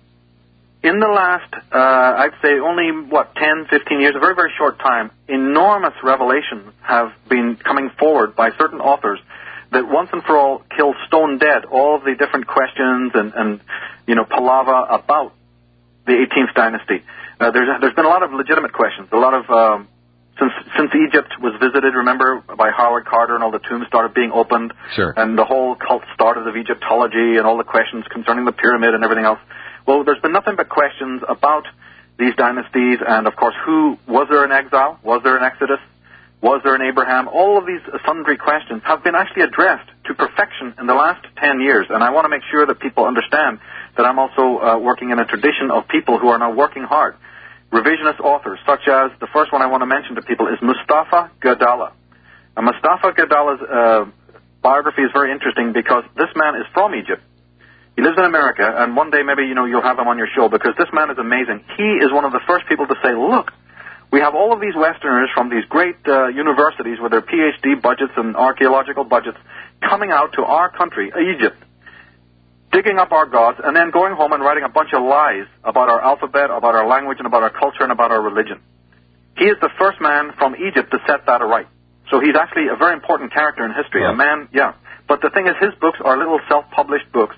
[SPEAKER 2] In the last, uh, I'd say only, what, ten, fifteen years, a very, very short time, enormous revelations have been coming forward by certain authors that once and for all kill stone dead all of the different questions and, and you know, palaver about the eighteenth dynasty. Uh, there's, there's been a lot of legitimate questions, a lot of, um, since, since Egypt was visited, remember, by Howard Carter, and all the tombs started being opened,
[SPEAKER 1] sure.
[SPEAKER 2] and the whole cult started of Egyptology and all the questions concerning the pyramid and everything else. Well, there's been nothing but questions about these dynasties, and of course, who, was there an exile? Was there an Exodus? Was there an Abraham? All of these sundry questions have been actually addressed to perfection in the last ten years, and I want to make sure that people understand that I'm also uh, working in a tradition of people who are now working hard. Revisionist authors, such as, the first one I want to mention to people is Mustafa Gadalla. And Mustafa Gadalla's uh, biography is very interesting because this man is from Egypt. He lives in America, and one day maybe, you know, you'll have him on your show, because this man is amazing. He is one of the first people to say, look, we have all of these Westerners from these great uh, universities with their P H D budgets and archaeological budgets coming out to our country, Egypt, digging up our gods, and then going home and writing a bunch of lies about our alphabet, about our language, and about our culture, and about our religion. He is the first man from Egypt to set that aright. So he's actually a very important character in history. Wow. A man, yeah. But the thing is, his books are little self-published books,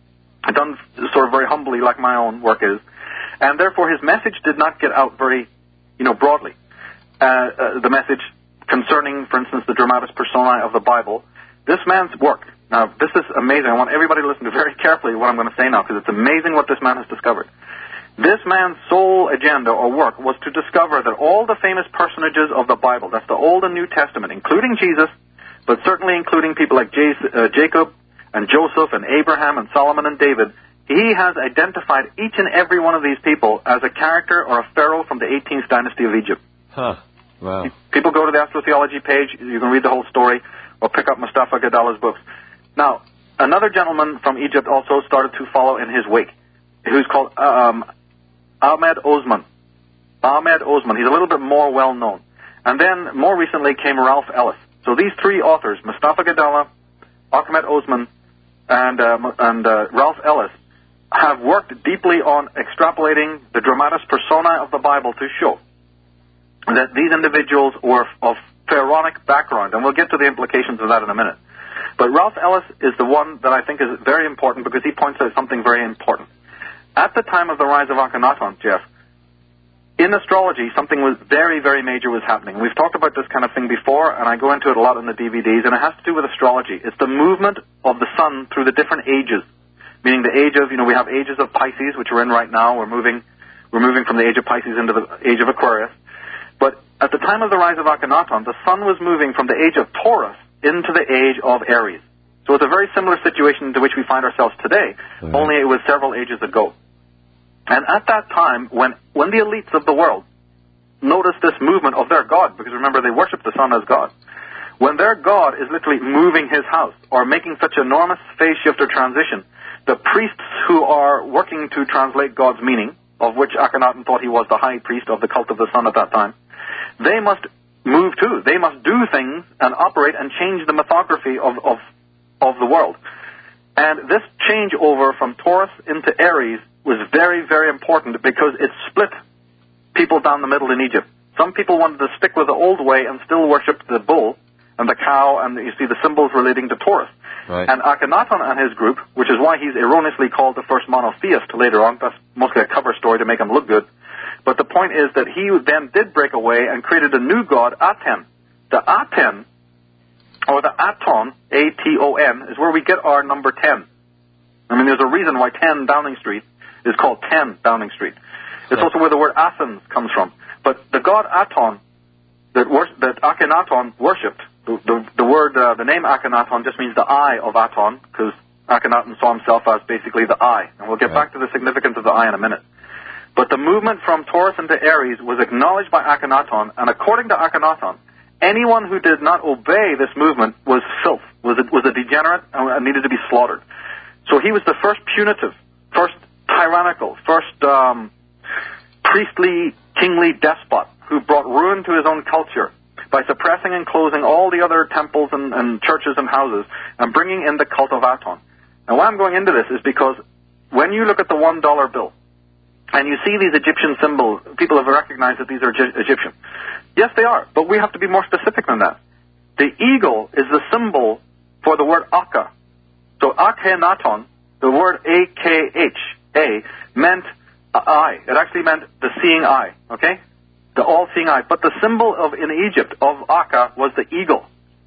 [SPEAKER 2] done sort of very humbly like my own work is, and therefore his message did not get out very, you know, broadly. Uh, uh, the message concerning, for instance, the dramatis personae of the Bible, this man's work. Now, this is amazing. I want everybody to listen to very carefully what I'm going to say now, because it's amazing what this man has discovered. This man's sole agenda or work was to discover that all the famous personages of the Bible, that's the Old and New Testament, including Jesus, but certainly including people like J- uh, Jacob and Joseph and Abraham and Solomon and David, he has identified each and every one of these people as a character or a pharaoh from the eighteenth dynasty of Egypt.
[SPEAKER 1] Huh. Wow.
[SPEAKER 2] People go to the Astrotheology page, you can read the whole story, or pick up Mustafa Gadalla's books. Now, another gentleman from Egypt also started to follow in his wake, who's called um, Ahmed Osman. Ahmed Osman. He's a little bit more well-known. And then, more recently, came Ralph Ellis. So these three authors, Mustafa Gadalla, Ahmed Osman, and, uh, and uh, Ralph Ellis, have worked deeply on extrapolating the dramatis personae of the Bible to show that these individuals were of pharaonic background, and we'll get to the implications of that in a minute. But Ralph Ellis is the one that I think is very important, because he points out something very important. At the time of the rise of Akhenaton, Jeff, in astrology, something was very, very major was happening. We've talked about this kind of thing before, and I go into it a lot in the D V Ds, and it has to do with astrology. It's the movement of the sun through the different ages, meaning the age of, you know, we have ages of Pisces, which we're in right now. We're moving, we're moving from the age of Pisces into the age of Aquarius. But at the time of the rise of Akhenaton, the sun was moving from the age of Taurus into the age of Aries. So it's a very similar situation to which we find ourselves today, mm-hmm. only it was several ages ago. And at that time, when, when the elites of the world noticed this movement of their God, because remember, they worship the sun as God, when their God is literally moving his house or making such enormous phase shift or transition, the priests who are working to translate God's meaning, of which Akhenaten thought he was the high priest of the cult of the sun at that time, they must move too. They must do things and operate and change the mythography of, of, of the world. And this changeover from Taurus into Aries was very, very important because it split people down the middle in Egypt. Some people wanted to stick with the old way and still worship the bull and the cow, and you see the symbols relating to Taurus.
[SPEAKER 1] Right.
[SPEAKER 2] And Akhenaten and his group, which is why he's erroneously called the first monotheist later on, that's mostly a cover story to make him look good. But the point is that he then did break away and created a new god, Aten. The Aten, or the Aton, A T O N, is where we get our number ten. I mean, there's a reason why ten Downing Street is called ten Downing Street. It's also where the word Athens comes from. But the god Aton that, wor- that Akhenaten worshipped, the, the, the word, uh, the name Akhenaten just means the eye of Aton, because Akhenaten saw himself as basically the eye. And we'll get
[SPEAKER 1] right.
[SPEAKER 2] back to the significance of the eye in a minute. But the movement from Taurus into Aries was acknowledged by Akhenaten, and according to Akhenaten, anyone who did not obey this movement was filth, was a, was a degenerate, and needed to be slaughtered. So he was the first punitive, first tyrannical, first um, priestly, kingly despot who brought ruin to his own culture by suppressing and closing all the other temples and, and churches and houses and bringing in the cult of Aton. Now, why I'm going into this is because when you look at the one dollar bill and you see these Egyptian symbols, people have recognized that these are G- Egyptian. Yes, they are, but we have to be more specific than that. The eagle is the symbol for the word Akka. So Akhenaten, the word A K H A, meant eye. It actually meant the seeing eye, okay? The all-seeing eye. But the symbol of in Egypt of Akka was the eagle.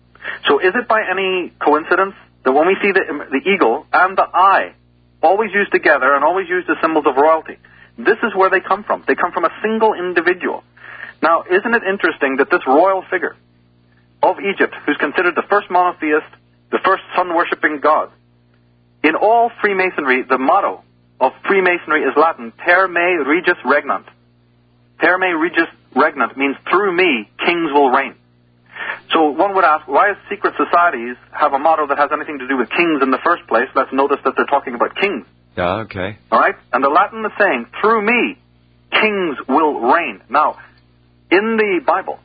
[SPEAKER 2] So is it by any coincidence that when we see the, the eagle and the eye always used together and always used as symbols of royalty, this is where they come from. They come from a single individual. Now, isn't it interesting that this royal figure of Egypt, who's considered the first monotheist, the first sun-worshipping god, in all Freemasonry, the motto of Freemasonry is Latin, Per me regis regnant. Per me regis regnant means through me, kings will reign. So one would ask, why does secret societies have a motto that has anything to do with kings in the first place? Let's notice that they're talking about kings.
[SPEAKER 1] Yeah, okay.
[SPEAKER 2] All right? And the Latin is saying, through me, kings will reign. Now, in the Bible,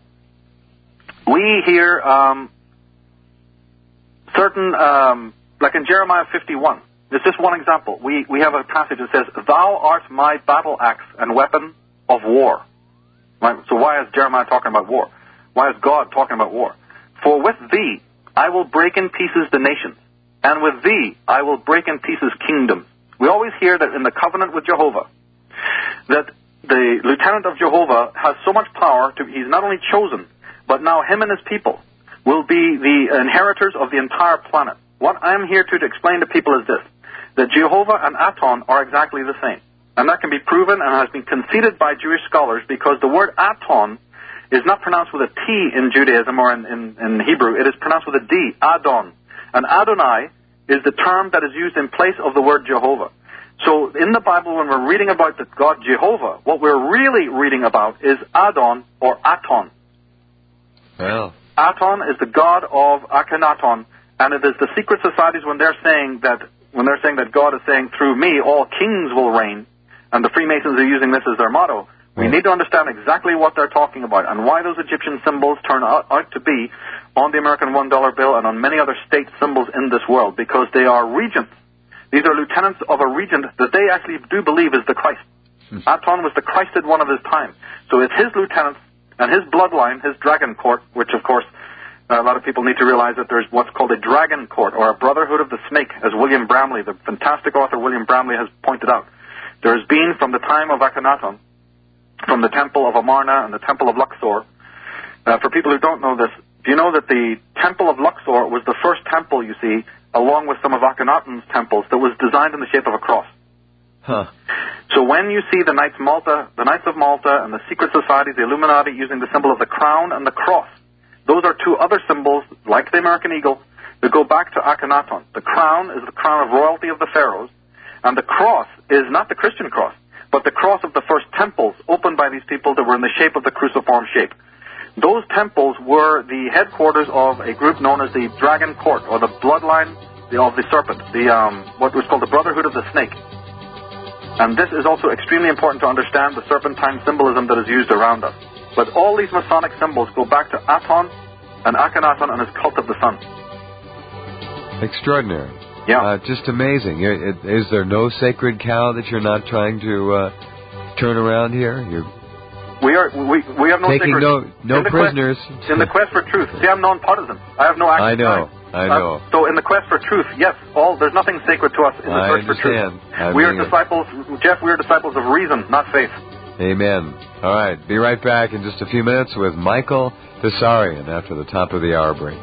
[SPEAKER 2] we hear um, certain, um, like in Jeremiah fifty-one, there's just one example. We, we have a passage that says, thou art my battle axe and weapon of war. Right? So why is Jeremiah talking about war? Why is God talking about war? For with thee I will break in pieces the nations, and with thee I will break in pieces kingdoms. We always hear that in the covenant with Jehovah, that the lieutenant of Jehovah has so much power, to, he's not only chosen, but now him and his people will be the inheritors of the entire planet. What I'm here to, to explain to people is this, that Jehovah and Aton are exactly the same. And that can be proven and has been conceded by Jewish scholars because the word Aton is not pronounced with a T in Judaism or in, in, in Hebrew. It is pronounced with a D, Adon. And Adonai is the term that is used in place of the word Jehovah. So in the Bible, when we're reading about the God Jehovah, what we're really reading about is Adon or Aton.
[SPEAKER 1] Well.
[SPEAKER 2] Aton is the god of Akhenaten, and it is the secret societies when they're saying that when they're saying that God is saying, through me all kings will reign, and the Freemasons are using this as their motto, we need to understand exactly what they're talking about and why those Egyptian symbols turn out, out to be on the American one dollar bill and on many other state symbols in this world, because they are regents. These are lieutenants of a regent that they actually do believe is the Christ. Hmm. Aton was the Christed one of his time. So it's his lieutenants and his bloodline, his dragon court, which of course uh, a lot of people need to realize that there's what's called a dragon court or a brotherhood of the snake, as William Bramley, the fantastic author William Bramley, has pointed out. There has been from the time of Akhenaten, from the temple of Amarna and the temple of Luxor. Uh, for people who don't know this, do you know that the temple of Luxor was the first temple, you see, along with some of Akhenaten's temples, that was designed in the shape of a cross?
[SPEAKER 1] Huh.
[SPEAKER 2] So when you see the Knights Malta, the Knights of Malta and the secret societies, the Illuminati, using the symbol of the crown and the cross, those are two other symbols, like the American eagle, that go back to Akhenaten. The crown is the crown of royalty of the pharaohs, and the cross is not the Christian cross, but the cross of the first temples opened by these people that were in the shape of the cruciform shape. Those temples were the headquarters of a group known as the Dragon Court, or the bloodline of the serpent, the um, what was called the Brotherhood of the Snake. And this is also extremely important to understand the serpentine symbolism that is used around us. But all these Masonic symbols go back to Aton and Akhenaton and his cult of the sun.
[SPEAKER 1] Extraordinary.
[SPEAKER 2] Yeah.
[SPEAKER 1] Uh, just amazing. Is there no sacred cow that you're not trying to uh, turn around here? You're
[SPEAKER 2] we are we we have no
[SPEAKER 1] taking
[SPEAKER 2] sacred,
[SPEAKER 1] no no
[SPEAKER 2] in
[SPEAKER 1] prisoners.
[SPEAKER 2] Quest, in the quest for truth. See, I'm non-partisan. I have no action.
[SPEAKER 1] I know.
[SPEAKER 2] Time.
[SPEAKER 1] I know.
[SPEAKER 2] Uh, so in the quest for truth, yes, all there's nothing sacred to us in the
[SPEAKER 1] I
[SPEAKER 2] search for truth.
[SPEAKER 1] I
[SPEAKER 2] we are
[SPEAKER 1] mean
[SPEAKER 2] disciples,
[SPEAKER 1] it.
[SPEAKER 2] Jeff. We are disciples of reason, not faith.
[SPEAKER 1] Amen. All right. Be right back in just a few minutes with Michael Tsarion after the top of the hour break.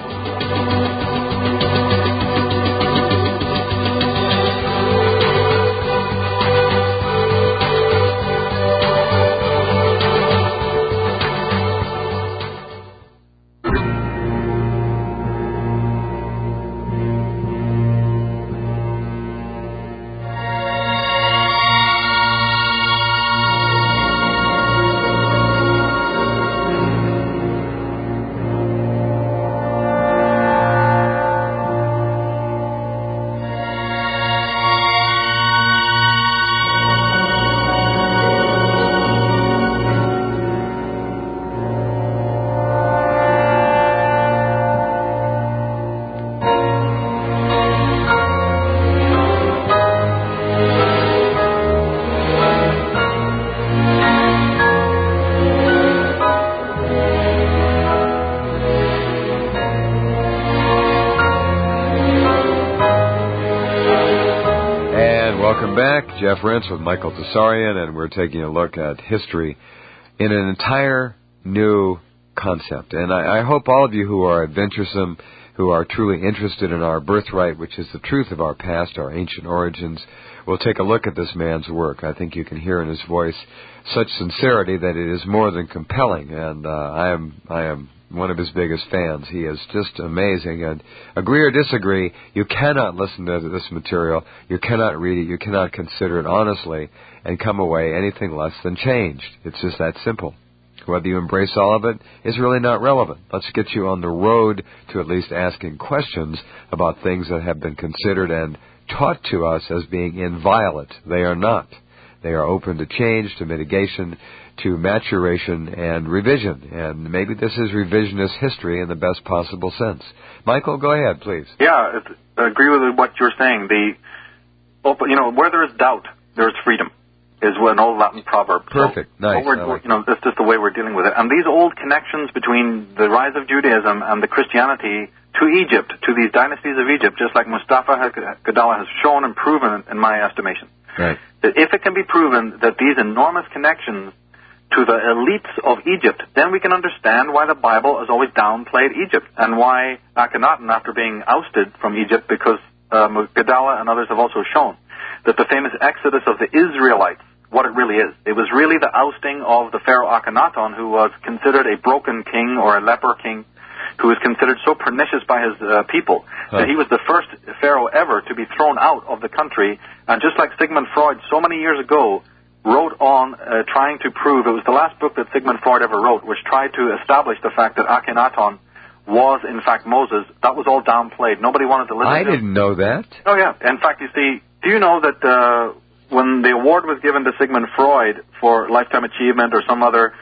[SPEAKER 1] Jeff Rense with Michael Tsarion, and we're taking a look at history in an entire new concept. And I, I hope all of you who are adventuresome, who are truly interested in our birthright, which is the truth of our past, our ancient origins, will take a look at this man's work. I think you can hear in his voice such sincerity that it is more than compelling, and uh, I am I am one of his biggest fans. He is just amazing, and agree or disagree, you cannot listen to this material, you cannot read it, you cannot consider it honestly and come away anything less than changed. It's just that simple. Whether you embrace all of it is really not relevant. Let's get you on the road to at least asking questions about things that have been considered and taught to us as being inviolate. They are not. They are open to change, to mitigation, to maturation and revision. And maybe this is revisionist history in the best possible sense. Michael, go ahead, please.
[SPEAKER 2] Yeah, I agree with what you're saying. The, you know, where there is doubt, there is freedom, is an old Latin proverb.
[SPEAKER 1] Perfect.
[SPEAKER 2] So
[SPEAKER 1] nice.
[SPEAKER 2] We're,
[SPEAKER 1] like
[SPEAKER 2] you know, that's just the way we're dealing with it. And these old connections between the rise of Judaism and the Christianity to Egypt, to these dynasties of Egypt, just like Mustafa Gaddalah has shown and proven in my estimation.
[SPEAKER 1] Right.
[SPEAKER 2] That if it can be proven that these enormous connections to the elites of Egypt, then we can understand why the Bible has always downplayed Egypt, and why Akhenaten, after being ousted from Egypt, because um, Gaddalah and others have also shown that the famous exodus of the Israelites, what it really is. It was really the ousting of the Pharaoh Akhenaten, who was considered a broken king or a leper king, who was considered so pernicious by his uh, people huh. that he was the first pharaoh ever to be thrown out of the country. And just like Sigmund Freud so many years ago wrote on uh, trying to prove, it was the last book that Sigmund Freud ever wrote, which tried to establish the fact that Akhenaten was in fact Moses. That was all downplayed. Nobody wanted to listen
[SPEAKER 1] I
[SPEAKER 2] to him.
[SPEAKER 1] I didn't know that.
[SPEAKER 2] Oh yeah. In fact, you see, do you know that uh, when the award was given to Sigmund Freud for lifetime achievement or some other,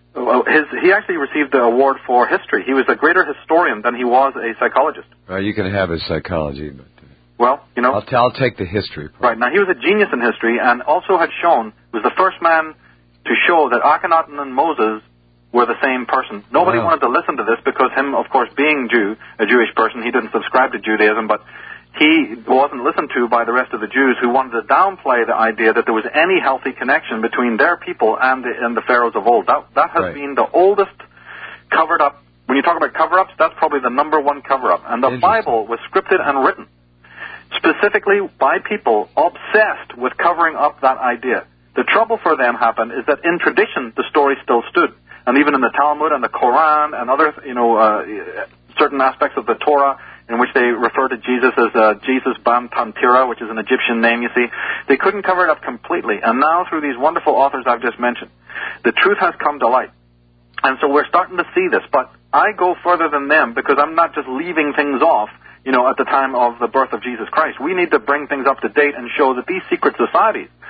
[SPEAKER 2] his he actually received the award for history. He was a greater historian than he was a psychologist.
[SPEAKER 1] Well, you can have his psychology, but
[SPEAKER 2] well, you know,
[SPEAKER 1] I'll, t- I'll take the history part.
[SPEAKER 2] Right now, he was a genius in history, and also had shown was the first man to show that Akhenaten and Moses were the same person. Nobody
[SPEAKER 1] wow.
[SPEAKER 2] wanted to listen to this because him, of course, being Jew, a Jewish person, he didn't subscribe to Judaism, but he wasn't listened to by the rest of the Jews who wanted to downplay the idea that there was any healthy connection between their people and the, and the pharaohs of old. That, that has
[SPEAKER 1] right.
[SPEAKER 2] been the oldest covered up. When you talk about cover-ups, that's probably the number one cover-up. And the Bible was scripted and written specifically by people obsessed with covering up that idea. The trouble for them happened is that in tradition, the story still stood. And even in the Talmud and the Quran and other, you know, uh, certain aspects of the Torah, in which they refer to Jesus as uh, Jesus Ban Tantira, which is an Egyptian name, you see. They couldn't cover it up completely. And now, through these wonderful authors I've just mentioned, the truth has come to light. And so we're starting to see this. But I go further than them because I'm not just leaving things off, you know, at the time of the birth of Jesus Christ. We need to bring things up to date and show that these secret societies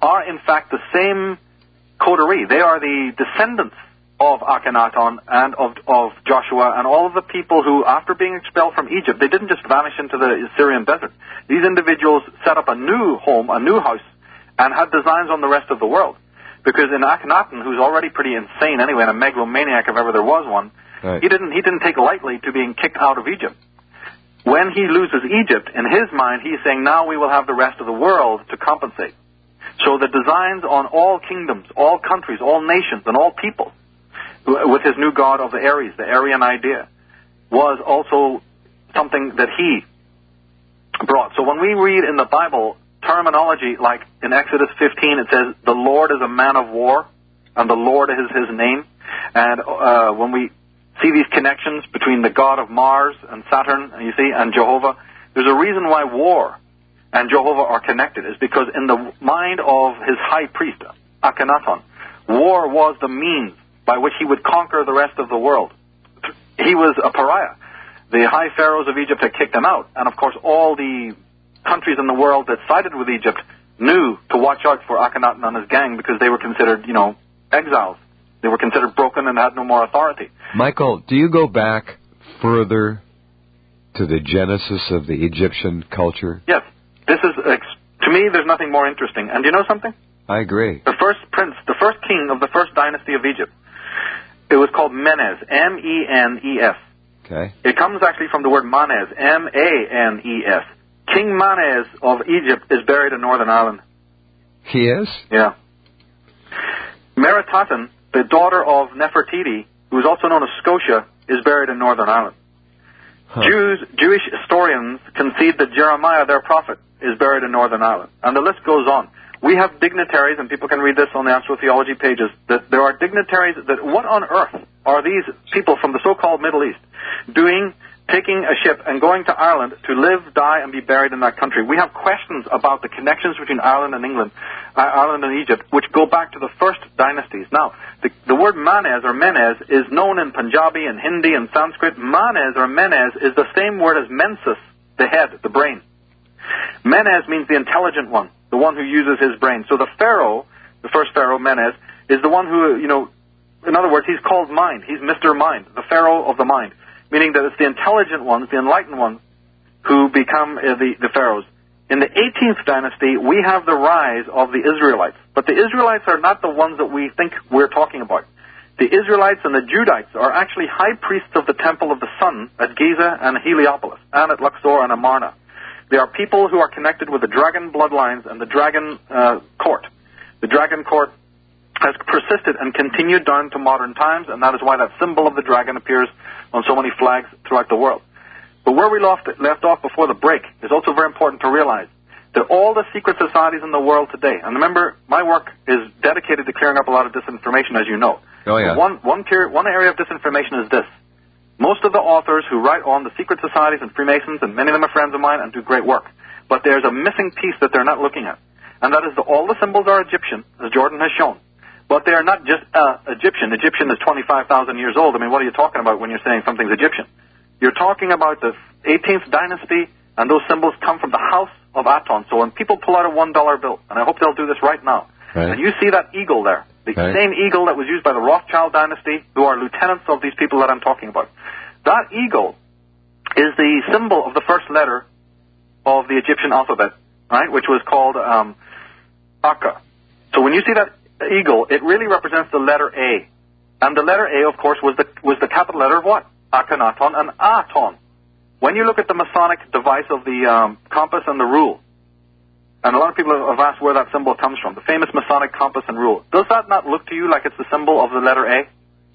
[SPEAKER 2] are in fact the same coterie. They are the descendants of Akhenaton and of, of Joshua and all of the people who, after being expelled from Egypt, they didn't just vanish into the Syrian desert. These individuals set up a new home, a new house, and had designs on the rest of the world. Because in Akhenaton, who's already pretty insane anyway, and a megalomaniac if ever there was one, right. he didn't he didn't take lightly to being kicked out of Egypt. When he loses Egypt, in his mind, he's saying, now we will have the rest of the world to compensate. So the designs on all kingdoms, all countries, all nations, and all people, with his new god of the Aries, the Aryan idea, was also something that he brought. So when we read in the Bible terminology like in Exodus fifteen, it says, the Lord is a man of war, and the Lord is his name. And uh, when we see these connections between the god of Mars and Saturn, you see, and Jehovah, there's a reason why war and Jehovah are connected. Is because in the mind of his high priest, Akhenaton, war was the means by which he would conquer the rest of the world. He was a pariah. The high pharaohs of Egypt had kicked him out, and of course all the countries in the world that sided with Egypt knew to watch out for Akhenaton and his gang because they were considered, you know, exiles. They were considered broken and had no more authority.
[SPEAKER 1] Michael, do you go back further to the genesis of the Egyptian culture?
[SPEAKER 2] Yes. This is, to me, there's nothing more interesting. And do you know something?
[SPEAKER 1] I agree.
[SPEAKER 2] The first prince, the first king of the first dynasty of Egypt, it was called Menes, M E N E S.
[SPEAKER 1] Okay.
[SPEAKER 2] It comes actually from the word Manes, M A N E S. King Manes of Egypt is buried in Northern Ireland.
[SPEAKER 1] He is?
[SPEAKER 2] Yeah. Meritaten, the daughter of Nefertiti, who is also known as Scotia, is buried in Northern Ireland. Huh. Jews, Jewish historians concede that Jeremiah, their prophet, is buried in Northern Ireland. And the list goes on. We have dignitaries, and people can read this on the astrotheology pages, that there are dignitaries that what on earth are these people from the so-called Middle East doing, taking a ship and going to Ireland to live, die, and be buried in that country? We have questions about the connections between Ireland and England, uh, Ireland and Egypt, which go back to the first dynasties. Now, the, the word Manes or Menes is known in Punjabi and Hindi and Sanskrit. Manes or Menes is the same word as mensis, the head, the brain. Menes means the intelligent one, the one who uses his brain. So the pharaoh, the first pharaoh, Menes, is the one who, you know, in other words, he's called mind. He's Mister Mind, the pharaoh of the mind. Meaning that it's the intelligent ones, the enlightened ones, who become uh, the, the pharaohs. In the eighteenth dynasty, we have the rise of the Israelites. But the Israelites are not the ones that we think we're talking about. The Israelites and the Judites are actually high priests of the Temple of the Sun at Giza and Heliopolis, and at Luxor and Amarna. They are people who are connected with the dragon bloodlines and the dragon uh, court. The dragon court has persisted and continued down to modern times, and that is why that symbol of the dragon appears on so many flags throughout the world. But where we left, left off before the break is also very important to realize that all the secret societies in the world today, and remember, my work is dedicated to clearing up a lot of disinformation, as you know.
[SPEAKER 1] Oh, yeah.
[SPEAKER 2] One, one, period, one area of disinformation is this. Most of the authors who write on the secret societies and Freemasons, and many of them are friends of mine and do great work, but there's a missing piece that they're not looking at, and that is that all the symbols are Egyptian, as Jordan has shown. But they are not just uh, Egyptian. Egyptian is twenty-five thousand years old. I mean, what are you talking about when you're saying something's Egyptian? You're talking about the eighteenth dynasty, and those symbols come from the house of Aton. So when people pull out a one dollar bill, and I hope they'll do this right now, right. And you see that eagle there, the right. same eagle that was used by the Rothschild dynasty, who are lieutenants of these people that I'm talking about. That eagle is the symbol of the first letter of the Egyptian alphabet, right, which was called um, Akka. So when you see that eagle, it really represents the letter A. And the letter A, of course, was the was the capital letter of what? Akhenaton and Aton. When you look at the Masonic device of the um, compass and the rule, and a lot of people have asked where that symbol comes from, the famous Masonic compass and rule, does that not look to you like it's the symbol of the letter A?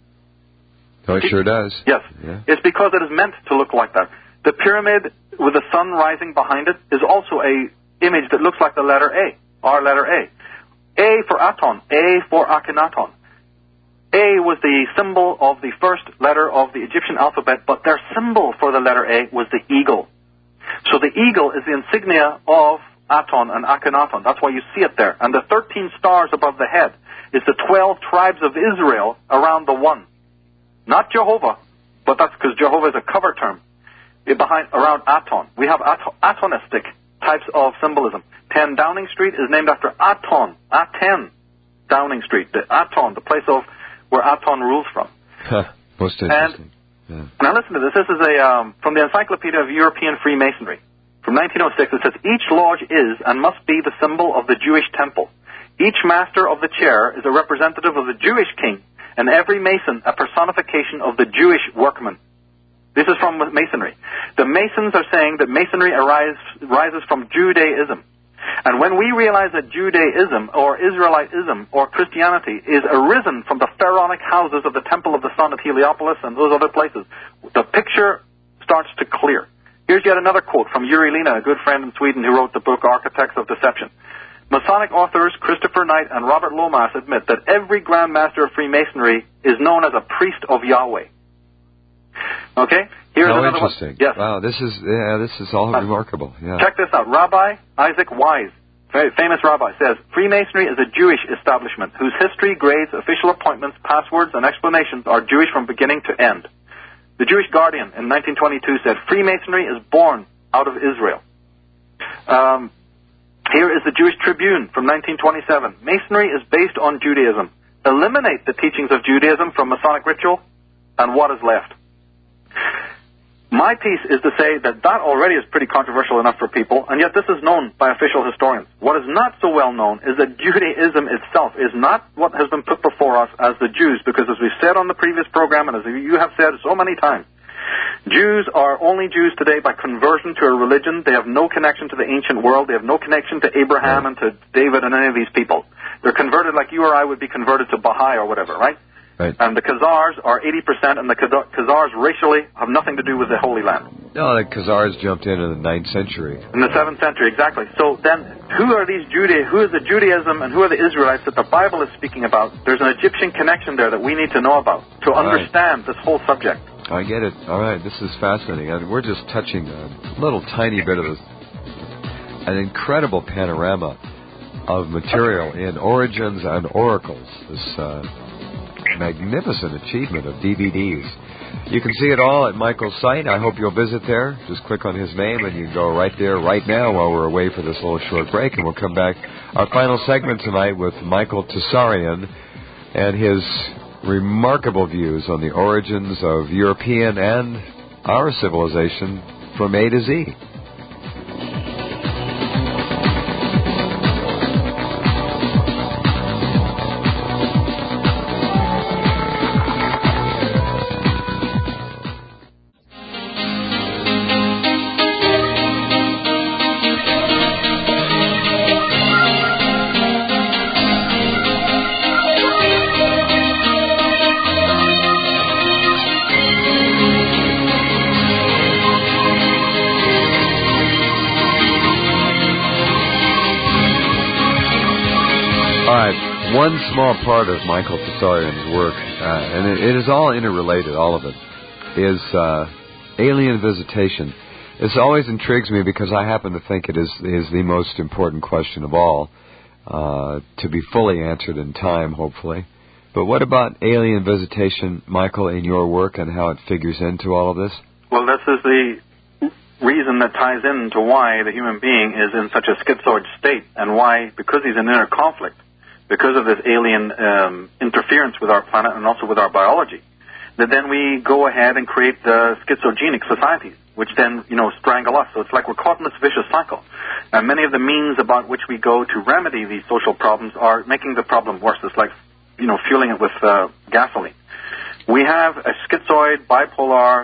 [SPEAKER 1] Oh, it sure does.
[SPEAKER 2] Yes.
[SPEAKER 1] Yeah.
[SPEAKER 2] It's because it is meant to look like that. The pyramid with the sun rising behind it is also a image that looks like the letter A, our letter A. A for Aton, A for Akhenaton. A was the symbol of the first letter of the Egyptian alphabet, but their symbol for the letter A was the eagle. So the eagle is the insignia of Aton and Akhenaton. That's why you see it there. And the thirteen stars above the head is the twelve tribes of Israel around the one. Not Jehovah, but that's because Jehovah is a cover term. Behind, around Aton. We have At- Atonistic types of symbolism. ten Downing Street is named after Aton, Aten Downing Street, the Aton, the place of where Aton rules from.
[SPEAKER 1] Huh, most interesting.
[SPEAKER 2] And
[SPEAKER 1] yeah.
[SPEAKER 2] now listen to this. This is a um, from the Encyclopedia of European Freemasonry. From nineteen oh six, it says, each lodge is and must be the symbol of the Jewish temple. Each master of the chair is a representative of the Jewish king, and every mason a personification of the Jewish workman. This is from Masonry. The Masons are saying that Masonry arise, rises from Judaism. And when we realize that Judaism or Israelitism or Christianity is arisen from the pharaonic houses of the Temple of the Sun at Heliopolis and those other places, the picture starts to clear. Here's yet another quote from Uri Lina, a good friend in Sweden who wrote the book Architects of Deception. Masonic authors Christopher Knight and Robert Lomas admit that every Grand Master of Freemasonry is known as a priest of Yahweh. Okay? Here's
[SPEAKER 1] How
[SPEAKER 2] another
[SPEAKER 1] interesting.
[SPEAKER 2] one. Yes.
[SPEAKER 1] Wow, this is yeah, this is all uh, remarkable. Yeah.
[SPEAKER 2] Check this out. Rabbi Isaac Wise, famous rabbi, says, Freemasonry is a Jewish establishment whose history, grades, official appointments, passwords, and explanations are Jewish from beginning to end. The Jewish Guardian in nineteen twenty-two said, Freemasonry is born out of Israel. Um, here is the Jewish Tribune from nineteen twenty-seven. Masonry is based on Judaism. Eliminate the teachings of Judaism from Masonic ritual, and what is left? My piece is to say that that already is pretty controversial enough for people, and yet this is known by official historians. What is not so well known is that Judaism itself is not what has been put before us as the Jews, because as we've said on the previous program, and as you have said so many times, Jews are only Jews today by conversion to a religion. They have no connection to the ancient world. They have no connection to Abraham and to David and any of these people. They're converted like you or I would be converted to Baha'i or whatever, right?
[SPEAKER 1] Right.
[SPEAKER 2] And the Khazars are eighty percent, and the Khazars racially have nothing to do with the Holy Land.
[SPEAKER 1] No, the Khazars jumped in in the ninth century.
[SPEAKER 2] In the seventh century, exactly. So then, who are these Juda- who is the Judaism and who are the Israelites that the Bible is speaking about? There's an Egyptian connection there that we need to know about to
[SPEAKER 1] All
[SPEAKER 2] understand
[SPEAKER 1] right.
[SPEAKER 2] this whole subject.
[SPEAKER 1] I get it. All right, this is fascinating. And we're just touching a little tiny bit of this, an incredible panorama of material in Origins and Oracles. This uh, magnificent achievement of D V Ds. You can see it all at Michael's site. I hope you'll visit there. Just click on his name and you can go right there right now while we're away for this little short break, and we'll come back. Our final segment tonight with Michael Tsarion and his remarkable views on the origins of European and our civilization from A to Z. One small part of Michael Tsarion's work, uh, and it, it is all interrelated, all of it, is uh, alien visitation. This always intrigues me because I happen to think it is, is the most important question of all, uh, to be fully answered in time, hopefully. But what about alien visitation, Michael, in your work and how it figures into all of this?
[SPEAKER 2] Well, this is the reason that ties into why the human being is in such a schizoid state, and why, because he's in inner conflict, because of this alien um, interference with our planet and also with our biology, that then we go ahead and create the schizogenic societies, which then, you know, strangle us. So it's like we're caught in this vicious cycle. And many of the means about which we go to remedy these social problems are making the problem worse. It's like, you know, fueling it with uh, gasoline. We have a schizoid, bipolar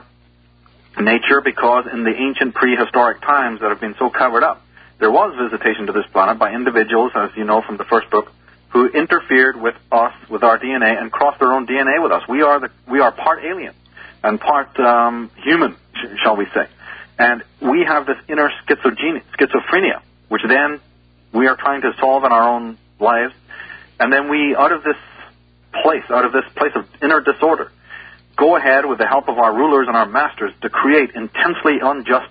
[SPEAKER 2] nature because in the ancient prehistoric times that have been so covered up, there was visitation to this planet by individuals, as you know from the first book, who interfered with us, with our D N A, and crossed their own D N A with us. We are the we are part alien and part um, human, sh- shall we say. And we have this inner schizogenia, schizophrenia, which then we are trying to solve in our own lives. And then we, out of this place, out of this place of inner disorder, go ahead with the help of our rulers and our masters to create intensely unjust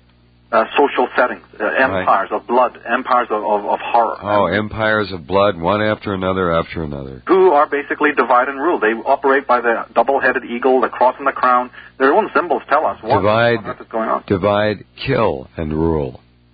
[SPEAKER 2] Uh, social settings, uh, empires right. of blood, empires of, of, of horror.
[SPEAKER 1] Oh, empires of blood, one after another after another.
[SPEAKER 2] Who are basically divide and rule. They operate by the double-headed eagle, the cross and the crown. Their own symbols tell us what
[SPEAKER 1] divide,
[SPEAKER 2] on earth is going on.
[SPEAKER 1] Divide, kill, and rule.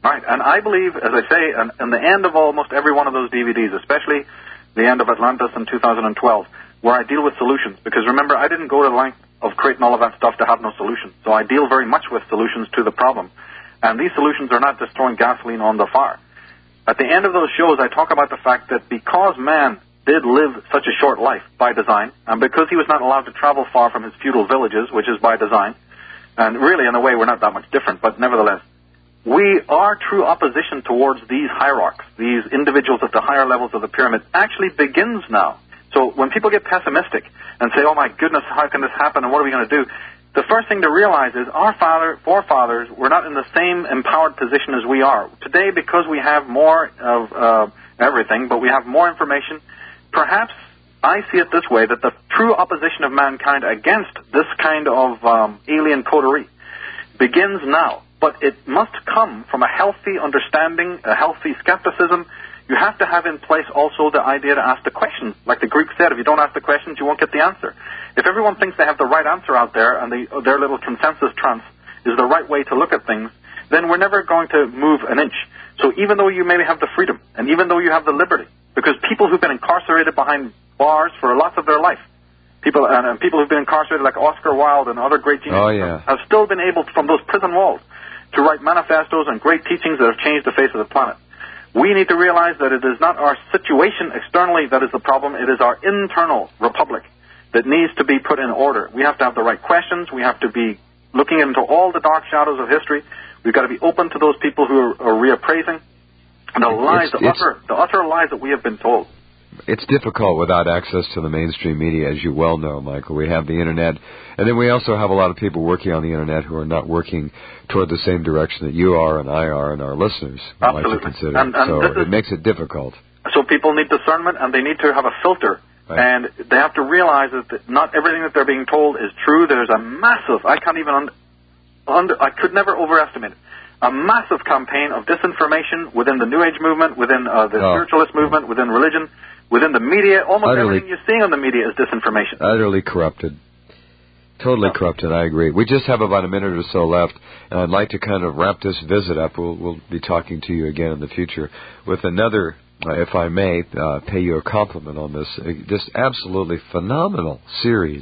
[SPEAKER 2] Right, and I believe, as I say, in, in the end of almost every one of those D V Ds, especially the end of Atlantis in two thousand twelve, where I deal with solutions. Because remember, I didn't go to the length of creating all of that stuff to have no solution. So I deal very much with solutions to the problem. And these solutions are not just throwing gasoline on the fire. At the end of those shows, I talk about the fact that because man did live such a short life by design, and because he was not allowed to travel far from his feudal villages, which is by design, and really in a way we're not that much different, but nevertheless, we, our true opposition towards these hierarchs, these individuals at the higher levels of the pyramid, actually begins now. So when people get pessimistic and say, oh my goodness, how can this happen and what are we going to do? The first thing to realize is our father, forefathers were not in the same empowered position as we are. Today, because we have more of uh, everything, but we have more information, perhaps I see it this way, that the true opposition of mankind against this kind of um, alien coterie begins now. But it must come from a healthy understanding, a healthy skepticism. You have to have in place also the idea to ask the questions. Like the Greek said, if you don't ask the questions, you won't get the answer. If everyone thinks they have the right answer out there and they, their little consensus trance is the right way to look at things, then we're never going to move an inch. So even though you maybe have the freedom, and even though you have the liberty, because people who've been incarcerated behind bars for lots of their life, people and, and people who've been incarcerated like Oscar Wilde and other great geniuses,
[SPEAKER 1] oh, yeah.
[SPEAKER 2] have still been able, from those prison walls, to write manifestos and great teachings that have changed the face of the planet. We need to realize that it is not our situation externally that is the problem, it is our internal republic that needs to be put in order. We have to have the right questions, we have to be looking into all the dark shadows of history, we've got to be open to those people who are, are reappraising the lies,
[SPEAKER 1] it's,
[SPEAKER 2] the,
[SPEAKER 1] it's,
[SPEAKER 2] utter, the utter lies that we have been told.
[SPEAKER 1] It's difficult without access to the mainstream media, as you well know, Michael. We have the Internet, and then we also have a lot of people working on the Internet who are not working toward the same direction that you are and I are and our listeners would like to consider.
[SPEAKER 2] And, and
[SPEAKER 1] so
[SPEAKER 2] is,
[SPEAKER 1] it makes it difficult.
[SPEAKER 2] So people need discernment, and they need to have a filter. Right. And they have to realize that not everything that they're being told is true. There's a massive, I can't even, under, under, I could never overestimate it, a massive campaign of disinformation within the New Age movement, within uh, the oh. spiritualist movement, within religion, within the media. Almost utterly, everything you're seeing on the media is disinformation.
[SPEAKER 1] Utterly corrupted. Totally yeah. corrupted, I agree. We just have about a minute or so left, and I'd like to kind of wrap this visit up. We'll, we'll be talking to you again in the future with another, uh, if I may, uh, pay you a compliment on this, uh, just absolutely phenomenal series,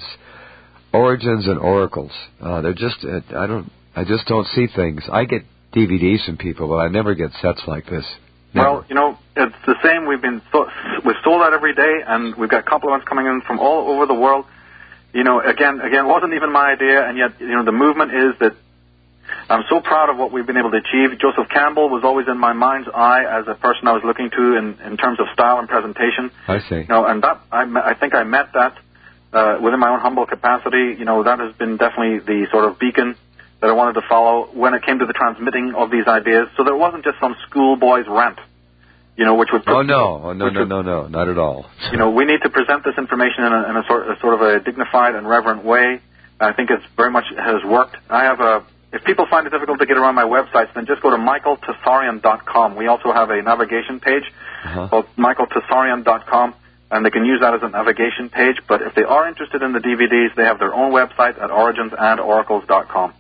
[SPEAKER 1] Origins and Oracles. Uh, they're just, uh, I don't, I just don't see things. I get D V Ds from people, but I never get sets like this. Never.
[SPEAKER 2] Well, you know, it's the same. We've been so, we've sold out every day, and we've got compliments coming in from all over the world. You know, again, again, it wasn't even my idea, and yet, you know, the movement is that I'm so proud of what we've been able to achieve. Joseph Campbell was always in my mind's eye as a person I was looking to in, in terms of style and presentation.
[SPEAKER 1] I see.
[SPEAKER 2] You know, and that I, I think I met that uh, within my own humble capacity. You know, that has been definitely the sort of beacon that I wanted to follow when it came to the transmitting of these ideas. So there wasn't just some schoolboy's rant, you know, which would...
[SPEAKER 1] Oh, no. Oh, no, no, would, no, no, not at all.
[SPEAKER 2] You know, we need to present this information in a, in a, sort, a sort of a dignified and reverent way. I think it's very much has worked. I have a... If people find it difficult to get around my websites, then just go to michael tsarian dot com. We also have a navigation page uh-huh. called michael tsarian dot com, and they can use that as a navigation page. But if they are interested in the D V Ds, they have their own website at origins and oracles dot com.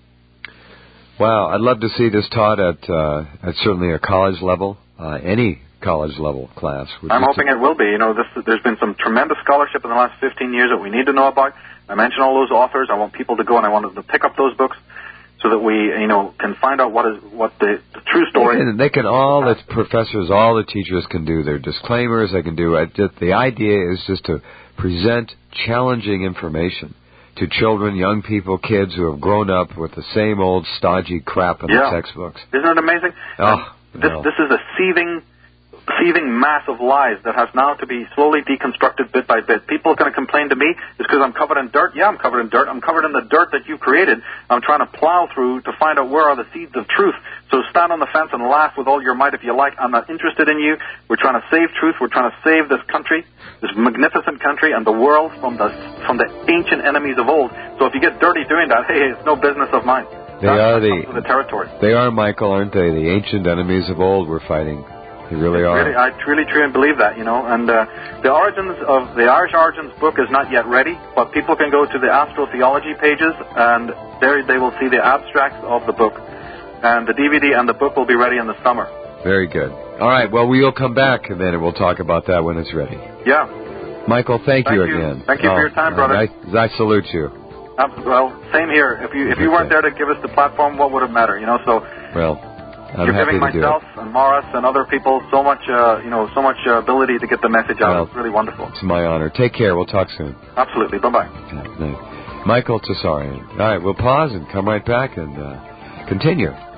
[SPEAKER 1] Wow, I'd love to see this taught at uh, at certainly a college level, uh, any college level class.
[SPEAKER 2] I'm hoping it will be. You know, this, there's been some tremendous scholarship in the last fifteen years that we need to know about. I mentioned all those authors. I want people to go and I want them to pick up those books so that we, you know, can find out what is what the, the true story.
[SPEAKER 1] And they can all the professors, all the teachers can do their disclaimers. They can do it. The idea is just to present challenging information to children, young people, kids who have grown up with the same old stodgy crap in
[SPEAKER 2] yeah.
[SPEAKER 1] the textbooks.
[SPEAKER 2] Isn't it amazing?
[SPEAKER 1] Oh,
[SPEAKER 2] this
[SPEAKER 1] no.
[SPEAKER 2] this is a seething, seething mass of lies that has now to be slowly deconstructed bit by bit. People are going to complain to me, it's because I'm covered in dirt. Yeah, I'm covered in dirt. I'm covered in the dirt that you created. I'm trying to plow through to find out where are the seeds of truth. So stand on the fence and laugh with all your might if you like. I'm not interested in you. We're trying to save truth. We're trying to save this country, this magnificent country, and the world from the from the ancient enemies of old. So if you get dirty doing that, hey, it's no business of mine.
[SPEAKER 1] They
[SPEAKER 2] That's
[SPEAKER 1] are the,
[SPEAKER 2] the territory.
[SPEAKER 1] They are, Michael, aren't they? The ancient enemies of old we're fighting. They really are.
[SPEAKER 2] Really, I truly, truly believe that, you know. And uh, the origins of the Irish Origins book is not yet ready, but people can go to the astrotheology pages, and there they will see the abstracts of the book. and the D V D and the book will be ready in the summer.
[SPEAKER 1] Very good. All right, well, we'll come back, and then we'll talk about that when it's ready.
[SPEAKER 2] Yeah.
[SPEAKER 1] Michael, thank,
[SPEAKER 2] thank
[SPEAKER 1] you,
[SPEAKER 2] you
[SPEAKER 1] again.
[SPEAKER 2] Thank you
[SPEAKER 1] oh,
[SPEAKER 2] for your time, brother.
[SPEAKER 1] I, I salute you.
[SPEAKER 2] Uh, well, same here. If you if you weren't there to give us the platform, what would it matter? You know, so
[SPEAKER 1] well, I'm
[SPEAKER 2] you're
[SPEAKER 1] happy
[SPEAKER 2] giving
[SPEAKER 1] to do
[SPEAKER 2] myself
[SPEAKER 1] it.
[SPEAKER 2] and Morris and other people so much, uh, you know, so much uh, ability to get the message out.
[SPEAKER 1] Well,
[SPEAKER 2] it's really wonderful.
[SPEAKER 1] It's my honor. Take care. We'll talk soon.
[SPEAKER 2] Absolutely. Bye bye.
[SPEAKER 1] Okay, Michael Tessarian. All right, we'll pause and come right back and uh, continue.